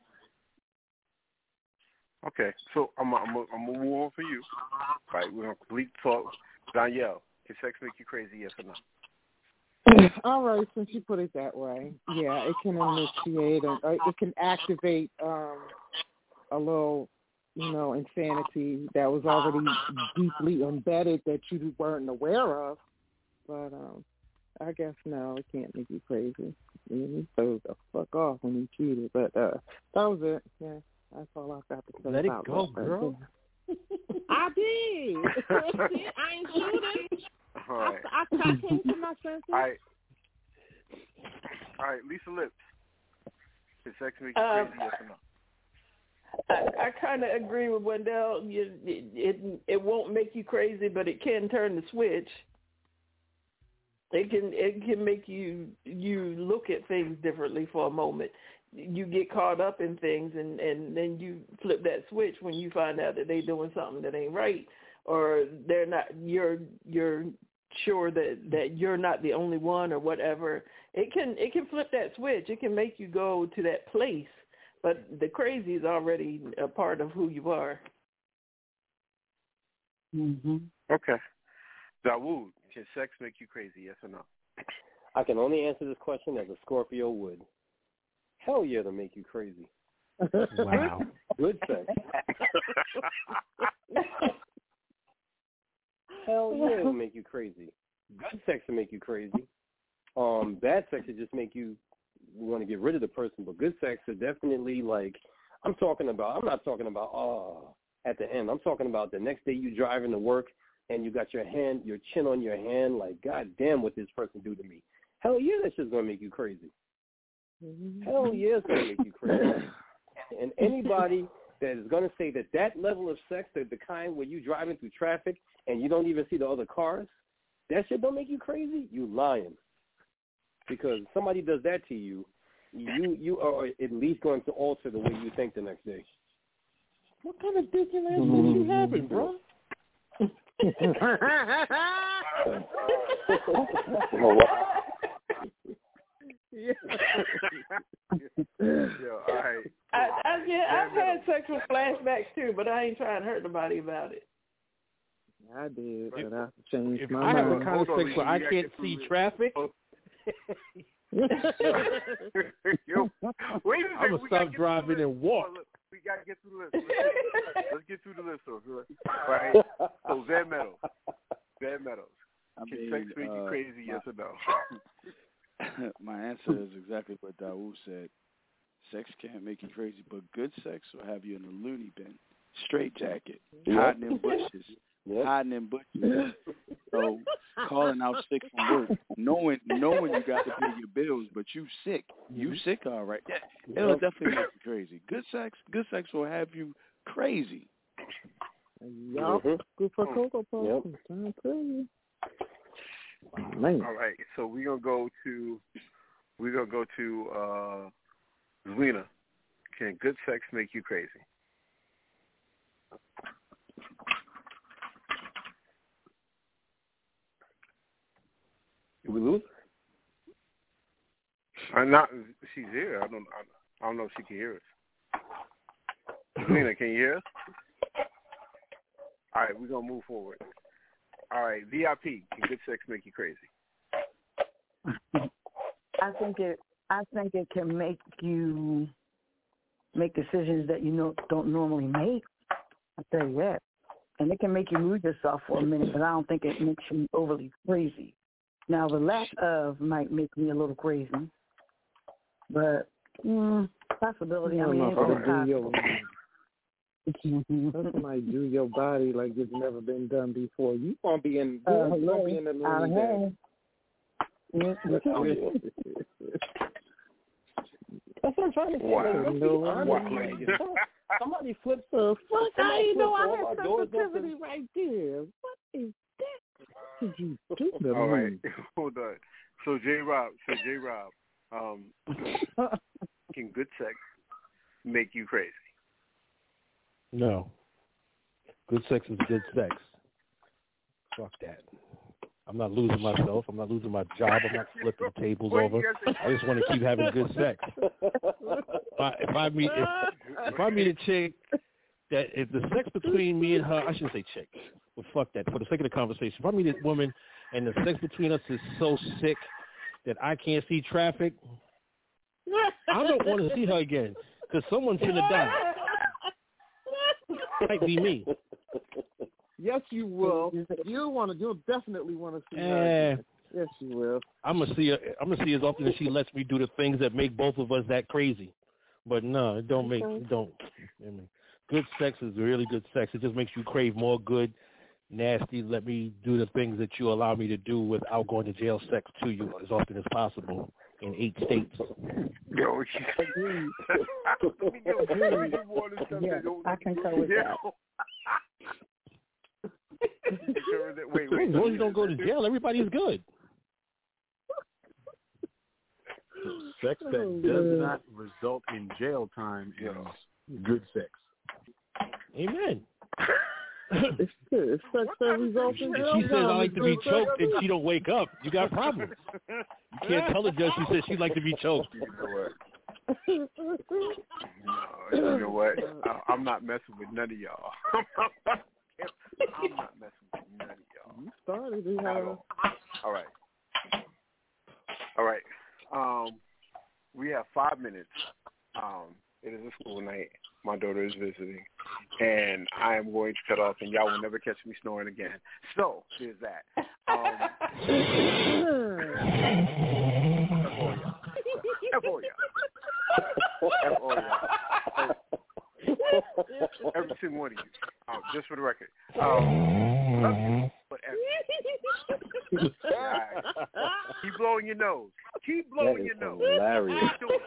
Okay, so I'm I'm I'm gonna move on for you. All right, we're gonna complete talk. Danielle, can sex make you crazy? Yes or no? all right, since you put it that way, yeah, it can initiate and uh, it can activate um, a little, you know, insanity that was already deeply embedded that you weren't aware of. But um, I guess no, it can't make you crazy. I mean, he told the fuck off when he cheated, but uh, that was it. Yeah, that's all I've got to say. Let it about go, that. girl. I did. I ain't shooting. All right. I, I, I came to my senses. All right. All right, Lisa Lips. Can sex make you Um, crazy? Yes or no? I, I kind of agree with Wendell. You, it, it it won't make you crazy, but it can turn the switch. It can it can make you you look at things differently for a moment. you get caught up in things, and, and then you flip that switch when you find out that they're doing something that ain't right, or they're not. You're you're sure that, that you're not the only one, or whatever. It can it can flip that switch. It can make you go to that place, but the crazy is already a part of who you are. Mm-hmm. Okay. Dawood, can sex make you crazy? Yes or no? I can only answer this question as a Scorpio would. Hell yeah, to make you crazy. Wow. Good sex. Hell yeah, it'll make you crazy. Good sex will make you crazy. Um, bad sex will just make you want to get rid of the person. But good sex is definitely like, I'm talking about, I'm not talking about, oh, at the end. I'm talking about the next day you driving to work and you got your hand, your chin on your hand, like, God damn, what this person do to me. Hell yeah, that's just going to make you crazy. Hell yeah, it's going to make you crazy. And anybody that is going to say that that level of sex, the, the kind where you driving through traffic and you don't even see the other cars, that shit don't make you crazy, you lying. Because if somebody does that to you, you you are at least going to alter the way you think the next day. What kind of dick and ass mm-hmm. you having, bro? Yeah. Yo, all right. I, I, yeah, I've had sexual flashbacks too, but I ain't trying to hurt nobody about it. I did, but I changed if my I mind. have a kind of sex where I can't see traffic, Yo, wait a I'm going to stop driving and walk. Look, we got to get through the list. Let's, let's get through the list. So, right. So, Van Meadows. Van Meadows. I Can mean, sex make you uh, crazy, my, yes or no? My answer is exactly what Dawood said. Sex can't make you crazy, but good sex will have you in a loony bin. Straight jacket, yep. hiding in bushes, yep. hiding in bushes. So calling out sick from work, knowing knowing you got to pay your bills, but you sick. You mm-hmm. sick, all right. Yeah, it'll yep. definitely make you crazy. Good sex, good sex will have you crazy. Y'all go for Cocoa Puffs. I'm telling you. Man. All right, so we're gonna go to we're gonna go to uh, Zwina. Can good sex make you crazy? Did we lose? I'm not. She's here. I don't. I don't know if she can hear us. Zwina, can you hear us? All right, we're gonna move forward. All right, V I P. Can good sex make you crazy? I think it. I think it can make you make decisions that you know don't normally make. I tell you that, and it can make you lose yourself for a minute. But I don't think it makes you overly crazy. Now the lack of might make me a little crazy, but mm, possibility. I mean, it's possible. Something might do your body like it's never been done before. You gonna be in, uh, you gonna be in the loony bin. That's what I'm trying to say. Wow. Like, no, wow. Somebody flips the fuck. I didn't know I had sensitivity right there. What is that? Did you do the All right, hold on. So J Rob, so J Rob, um, can good sex make you crazy? No. Good sex is good sex. Fuck that. I'm not losing myself. I'm not losing my job. I'm not flipping tables over. I just want to keep having good sex. If I, if I meet if, if I meet a chick that if the sex between me and her, I shouldn't say chick. Well, fuck that. For the sake of the conversation, if I meet a woman and the sex between us is so sick that I can't see traffic, I don't want to see her again because someone's gonna die. Might be me. Yes, you will. You want to. You'll definitely want to see eh, her. Yes, you will. I'm gonna see her. I'm gonna see her as often as she lets me do the things that make both of us that crazy. But no, it don't make. It don't. I mean, good sex is really good sex. It just makes you crave more good, nasty. Let me do the things that you allow me to do without going to jail. Sex to you as often as possible in eight states. Yo, yeah, I concur with that. wait, wait, as long as you don't go to jail, everybody's good. Sex that does not result in jail time is good sex. Amen. It's good. It's sex that results in jail time. She says I like to be choked and she don't wake up. You got problems. You can't tell the judge she says she like to be choked. You know what? No, you know what? I, I'm not messing with none of y'all. I'm not messing with none of y'all. You started it. All. all right. All right. Um, we have five minutes. Um, it is a school night. My daughter is visiting, and I am going to cut off, and y'all will never catch me snoring again. So there's that. Um, F O y'all. F O y'all. Every single one of you. Um, just for the record. Um, love you, but F- right. Keep blowing your nose. Keep blowing your nose. Hilarious.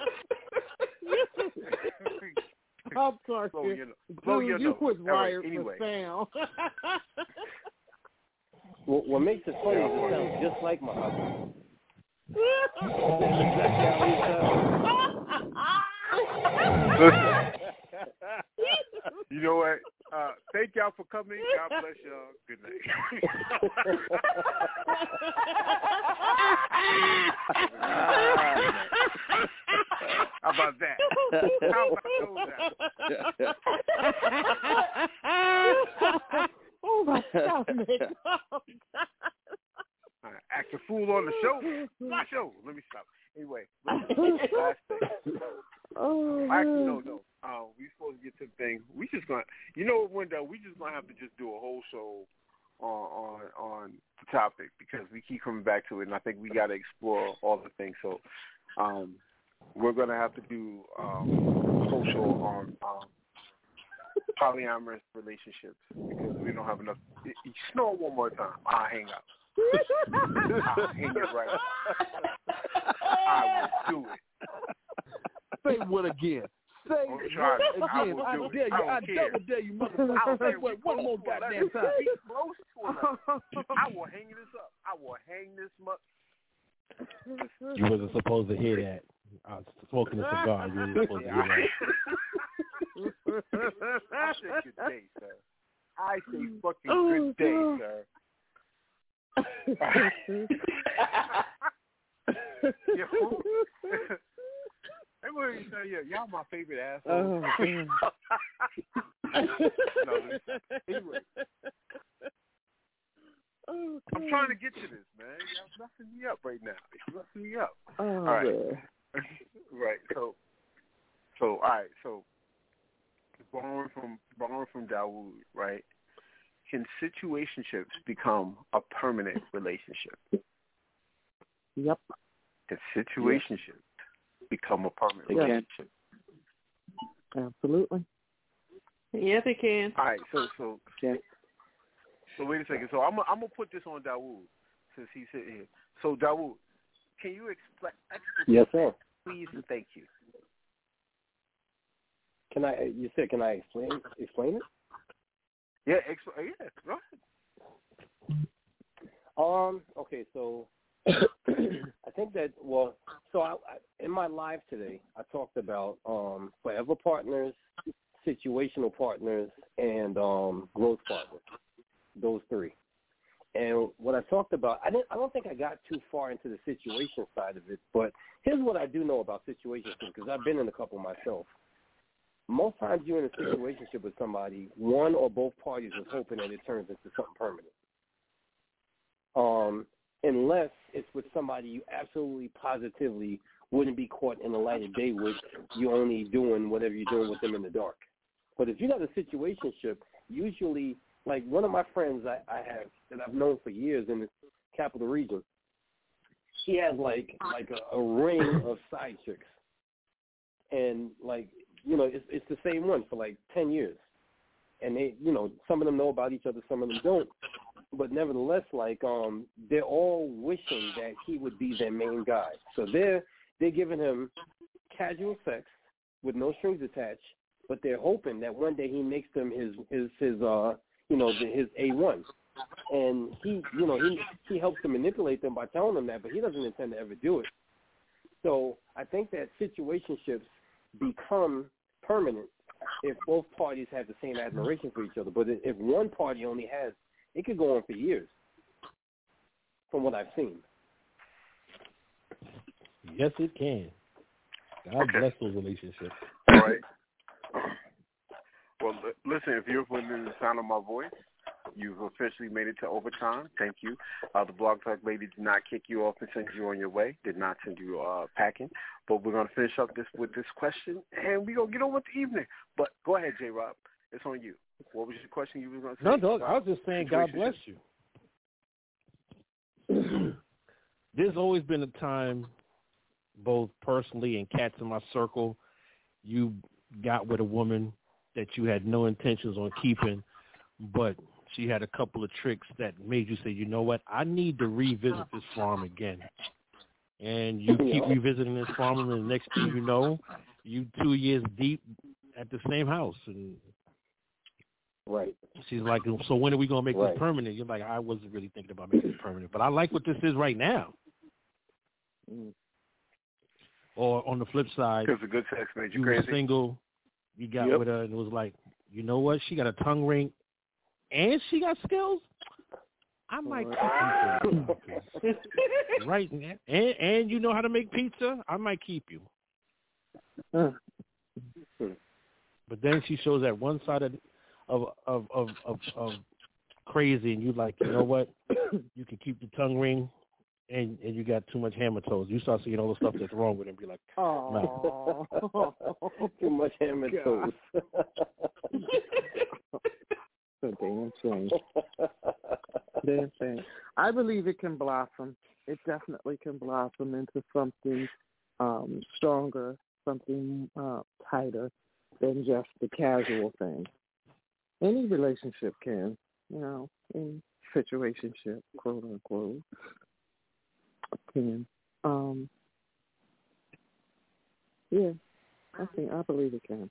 I'm sorry. Blow your, blow Dude, your you nose. was wired right, anyway. for sound. what, what makes it funny is it sounds just like my husband. You know what? Uh, thank y'all for coming. God bless y'all. Good night. How about that? How about that? Oh my God, man. Oh, God. Uh, act a fool on the show. My show. Let me stop. Anyway, last thing. Oh, Actually, no, no. Uh, we supposed to get to the thing. We just gonna, you know what, Wendell? We just gonna have to just do a whole show on on on the topic because we keep coming back to it, and I think we got to explore all the things. So, um, we're gonna have to do um, a whole show on um, polyamorous relationships because we don't have enough. You snore one more time. I'll hang up. I'll hang it right up. I will do it. Say what again? Say what again? I, I dare you. I, I double dare you, motherfucker. Say what one more goddamn time. I will hang this up. I will hang this much. You wasn't supposed to hear that. I was smoking a cigar. You wasn't supposed to hear that. I say good day, sir. I say fucking oh, good day, God. Sir. Yeah, everybody say, yeah, y'all my favorite assholes. Oh, no, anyway. Oh, I'm trying to get to this, man. Y'all messing me up right now. You're messing me up. Oh, all right. Right. So, so, all right. So, borrowing from borrowing from Dawood, right? Can situationships become a permanent relationship? Yep. Can situationships yep. become a permanent they relationship? Can. Absolutely. Yes, it can. All right. So, so, yeah. so wait a second. So, I'm I'm gonna put this on Dawood since he's sitting here. So, Dawood, can you explain? Yes, sir. Please and thank you. Can I? You said, can I explain explain it? Yeah, ex- yeah, go ahead. Um. Okay. So, I think that well. So, I, I, in my live today, I talked about um forever partners, situational partners, and um growth partners. Those three. And what I talked about, I didn't. I don't think I got too far into the situation side of it. But here's what I do know about situations because I've been in a couple myself. Most times you're in a situationship with somebody, one or both parties is hoping that it turns into something permanent. Um, unless it's with somebody you absolutely positively wouldn't be caught in the light of day with, you only doing whatever you're doing with them in the dark. But if you got a situationship, usually, like one of my friends I, I have that I've known for years in the capital region, he has like like a, a ring of side chicks. And like, you know, it's it's the same one for like ten years. And they, you know, some of them know about each other, some of them don't. But nevertheless, like, um, they're all wishing that he would be their main guy. So they're, they're giving him casual sex with no strings attached, but they're hoping that one day he makes them his, his, his uh, you know, the, his A one. And he, you know, he, he helps to manipulate them by telling them that, but he doesn't intend to ever do it. So I think that situationships become permanent if both parties have the same admiration for each other. But if one party only has, it could go on for years, from what I've seen. Yes, it can. God okay. bless those relationships. All right. Well, listen, if you're within the sound of my voice, you've officially made it to overtime. Thank you. Uh, the Blog Talk lady did not kick you off and send you on your way, did not send you uh, packing. But we're going to finish up this with this question, and we're going to get on with the evening. But go ahead, J-Rob. It's on you. What was your question you were going to say? No, no, I was just saying God bless you. There's always been a time, both personally and cats in my circle, you got with a woman that you had no intentions on keeping, but she had a couple of tricks that made you say, you know what, I need to revisit this farm again. And you keep revisiting this farm, and the next thing you know, you two years deep at the same house. And right. She's like, so when are we going to make right. this permanent? You're like, I wasn't really thinking about making it permanent, but I like what this is right now. Mm. Or on the flip side, because the good sex made you, you crazy. were single, you got yep. with her, and it was like, you know what? She got a tongue ring, and she got skills. I might keep you for right now. And and you know how to make pizza. I might keep you. But then she shows that one side of of of of, of, of crazy, and you like, you know what? You can keep the tongue ring. And and you got too much hammer toes. You start seeing all the stuff that's wrong with it and be like, oh, no. Too much hammer toes. So damn shame. Damn shame. I believe it can blossom. It definitely can blossom into something um, stronger, something uh, tighter than just the casual thing. Any relationship can, you know, any situationship, quote unquote. Can. Um, yeah, I think I believe it can.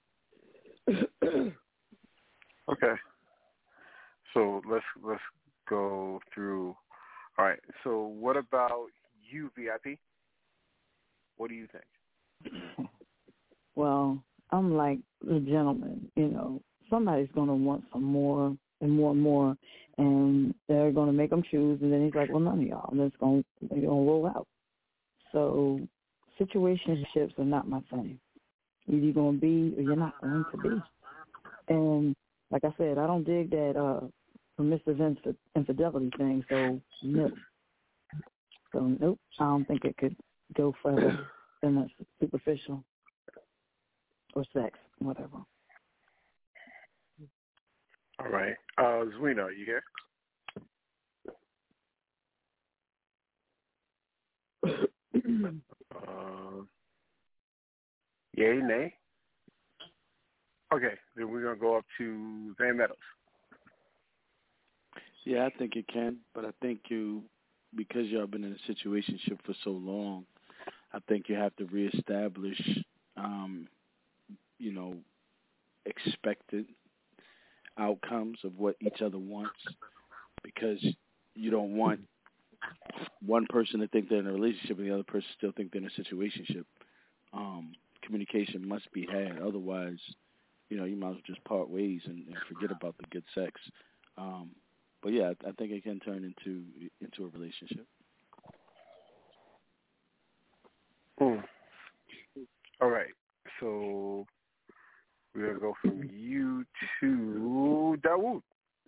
Okay. So let's let's go through. All right. So what about you, V I P? What do you think? Well, I'm like the gentleman. You know, somebody's going to want some more and more and more, and they're going to make them choose, and then he's like, well, none of y'all, and it's going to they're going to roll out. So situationships are not my thing. Either you're going to be or you're not going to be. And like I said, I don't dig that uh, permissive inf- infidelity thing, so no. So nope, I don't think it could go further than that's superficial or sex, whatever. All right. Uh, Zwina, are you here? uh, yay, nay? Okay, then we're going to go up to Van Meadows. Yeah, I think it can, but I think you, because y'all been in a situationship for so long, I think you have to reestablish, um, you know, expected outcomes of what each other wants, because you don't want one person to think they're in a relationship and the other person still think they're in a situationship. Um, communication must be had. Otherwise, you know, you might as well just part ways and, and forget about the good sex. Um, but yeah, I, I think it can turn into into a relationship. Mm. All right, so we're going to go from you to Dawood.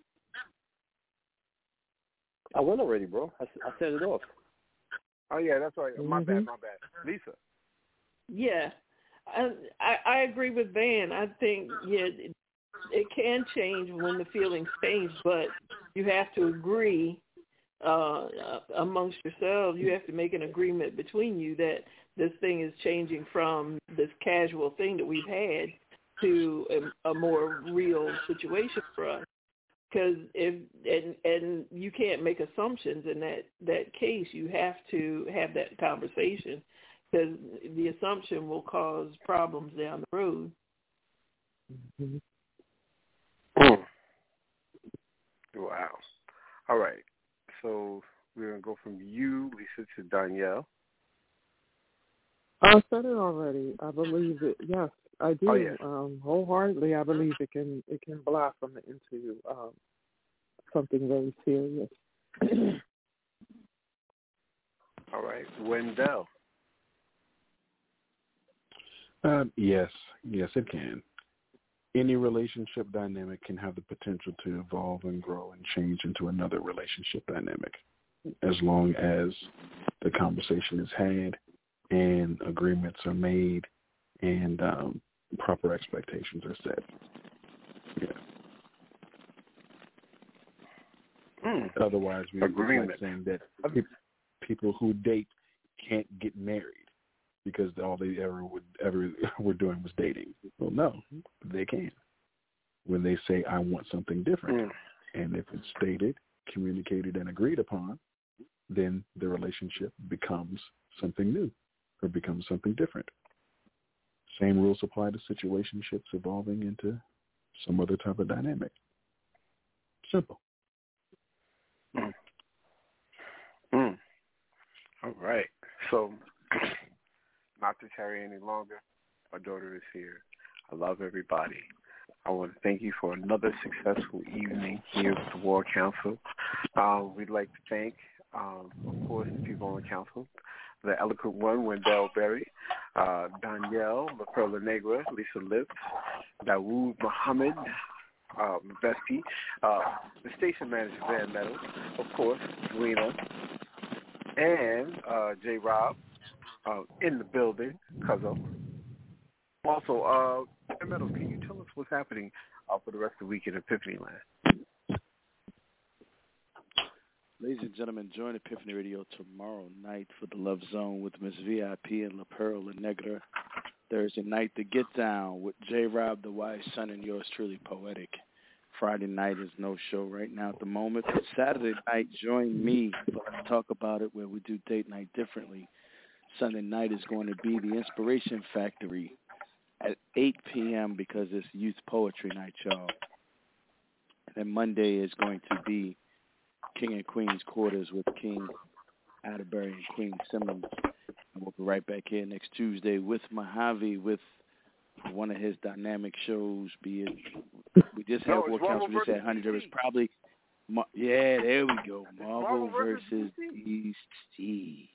I went already, bro. I, I set it off. Oh, yeah, that's right. My Mm-hmm. bad, my bad. Lisa. Yeah, I, I I agree with Van. I think, yeah, it, it can change when the feelings change, but you have to agree uh, amongst yourselves. You have to make an agreement between you that this thing is changing from this casual thing that we've had to a, a more real situation for us. Because if and and you can't make assumptions in that, that case. You have to have that conversation, because the assumption will cause problems down the road. Mm-hmm. Wow. All right. So we're gonna go from you, Lisa, to Danielle. I said it already. I believe it. Yes, I do. Oh, yes. Um, wholeheartedly, I believe it can it can blossom into um, something very serious. All right, Wendell. Uh, yes, yes, it can. Any relationship dynamic can have the potential to evolve and grow and change into another relationship dynamic, as long as the conversation is had and agreements are made and um, proper expectations are set. Yeah. Mm. Otherwise, we would like saying that pe- people who date can't get married because all they ever would ever were doing was dating. Well, no, they can. When they say, I want something different. Mm. And if it's stated, communicated, and agreed upon, then the relationship becomes something new or becomes something different. Same rules apply to situationships evolving into some other type of dynamic. Simple. Mm. Mm. All right. So, not to tarry any longer, our daughter is here. I love everybody. I want to thank you for another successful evening here with the War Council. Um, we'd like to thank, um, of course, the people on the council, the eloquent one, Wendell Berry, uh, Danielle, La Perla Negra, Lisa Lips, Dawood Muhammad, um, Vespi, uh, the station manager, Van Meadows, of course, Lena, and uh, J. Rob uh, in the building, Cuzzo. Also, uh, Van Meadows, can you tell us what's happening uh, for the rest of the week in Epiphany Land? Ladies and gentlemen, join Epiphany Radio tomorrow night for the Love Zone with Miss V I P and La Perla Negra. Thursday night, the Get Down with J. Rob, the wise son, and yours truly, Poetic. Friday night is no show right now at the moment. But Saturday night, join me for Let's Talk About It, where we do date night differently. Sunday night is going to be the Inspiration Factory at eight p.m. because it's Youth Poetry Night, y'all. And then Monday is going to be King and Queen's Quarters with King Atterbury and Queen Simmons. And we'll be right back here next Tuesday with Mojave with one of his dynamic shows. Be it we just had no, War Council, we just had Honey. There was probably yeah, there we go. Marvel, Marvel versus D C.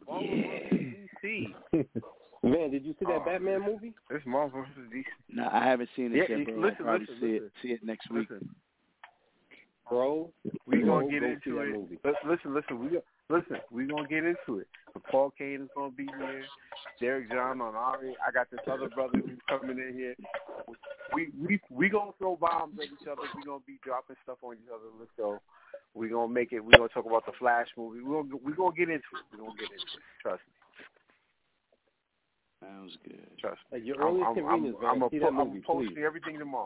Yeah. Man, did you see that oh, Batman movie? It's Marvel versus D C. No, I haven't seen it yeah, yet, bro. Listen, I'll probably listen, see listen. it see it next week. Listen. Bro, we gonna go, get go into it. Movie. Listen, listen, we go, listen. We gonna get into it. Paul Kane is gonna be here. Derek John on Ari. I got this other brother who's coming in here. We we we gonna throw bombs at each other. We gonna be dropping stuff on each other. Let's go. We gonna make it. We gonna talk about the Flash movie. We gonna we gonna get into it. We gonna get into it. Trust me. Sounds good. Trust me. At your earliest I'm, convenience, I'm, I'm, see I'm, that I'm movie, posting please. everything tomorrow.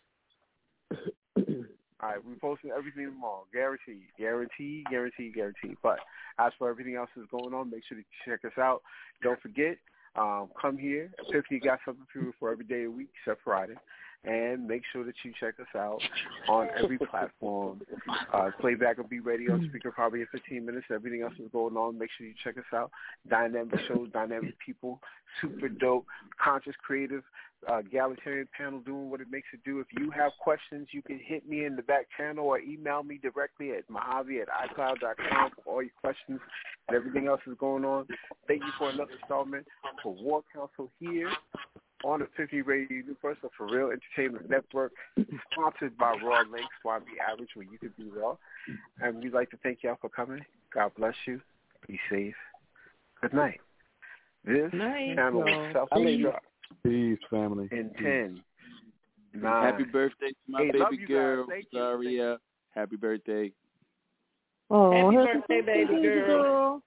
All right, we're posting everything tomorrow. Guaranteed, guaranteed, guaranteed, guaranteed. But as for everything else that's going on, make sure to check us out. Don't forget, um, come here. Epiphany got something for you for every day of the week except Friday. And make sure that you check us out on every platform. Uh, playback will be ready on speaker probably in fifteen minutes. Everything else is going on. Make sure you check us out. Dynamic shows, dynamic people, super dope, conscious, creative, uh, egalitarian panel doing what it makes it do. If you have questions, you can hit me in the back channel or email me directly at Mojave at iCloud dot com for all your questions and everything else is going on. Thank you for another installment for War Council here on the Epiphany Radio Universe, a For Real Entertainment Network, sponsored by Raw Links, why be average when you could be raw. And we'd like to thank y'all for coming. God bless you. Be safe. Good night. This night, channel y'all. is self-destruct. Peace, family. In ten, nine, Happy birthday to my eight. baby girl, Zaria. Happy birthday. Oh, happy, happy birthday, baby, baby girl. girl.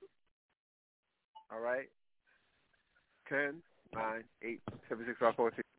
All right. ten, nine, eight, seven, six, five, four, six.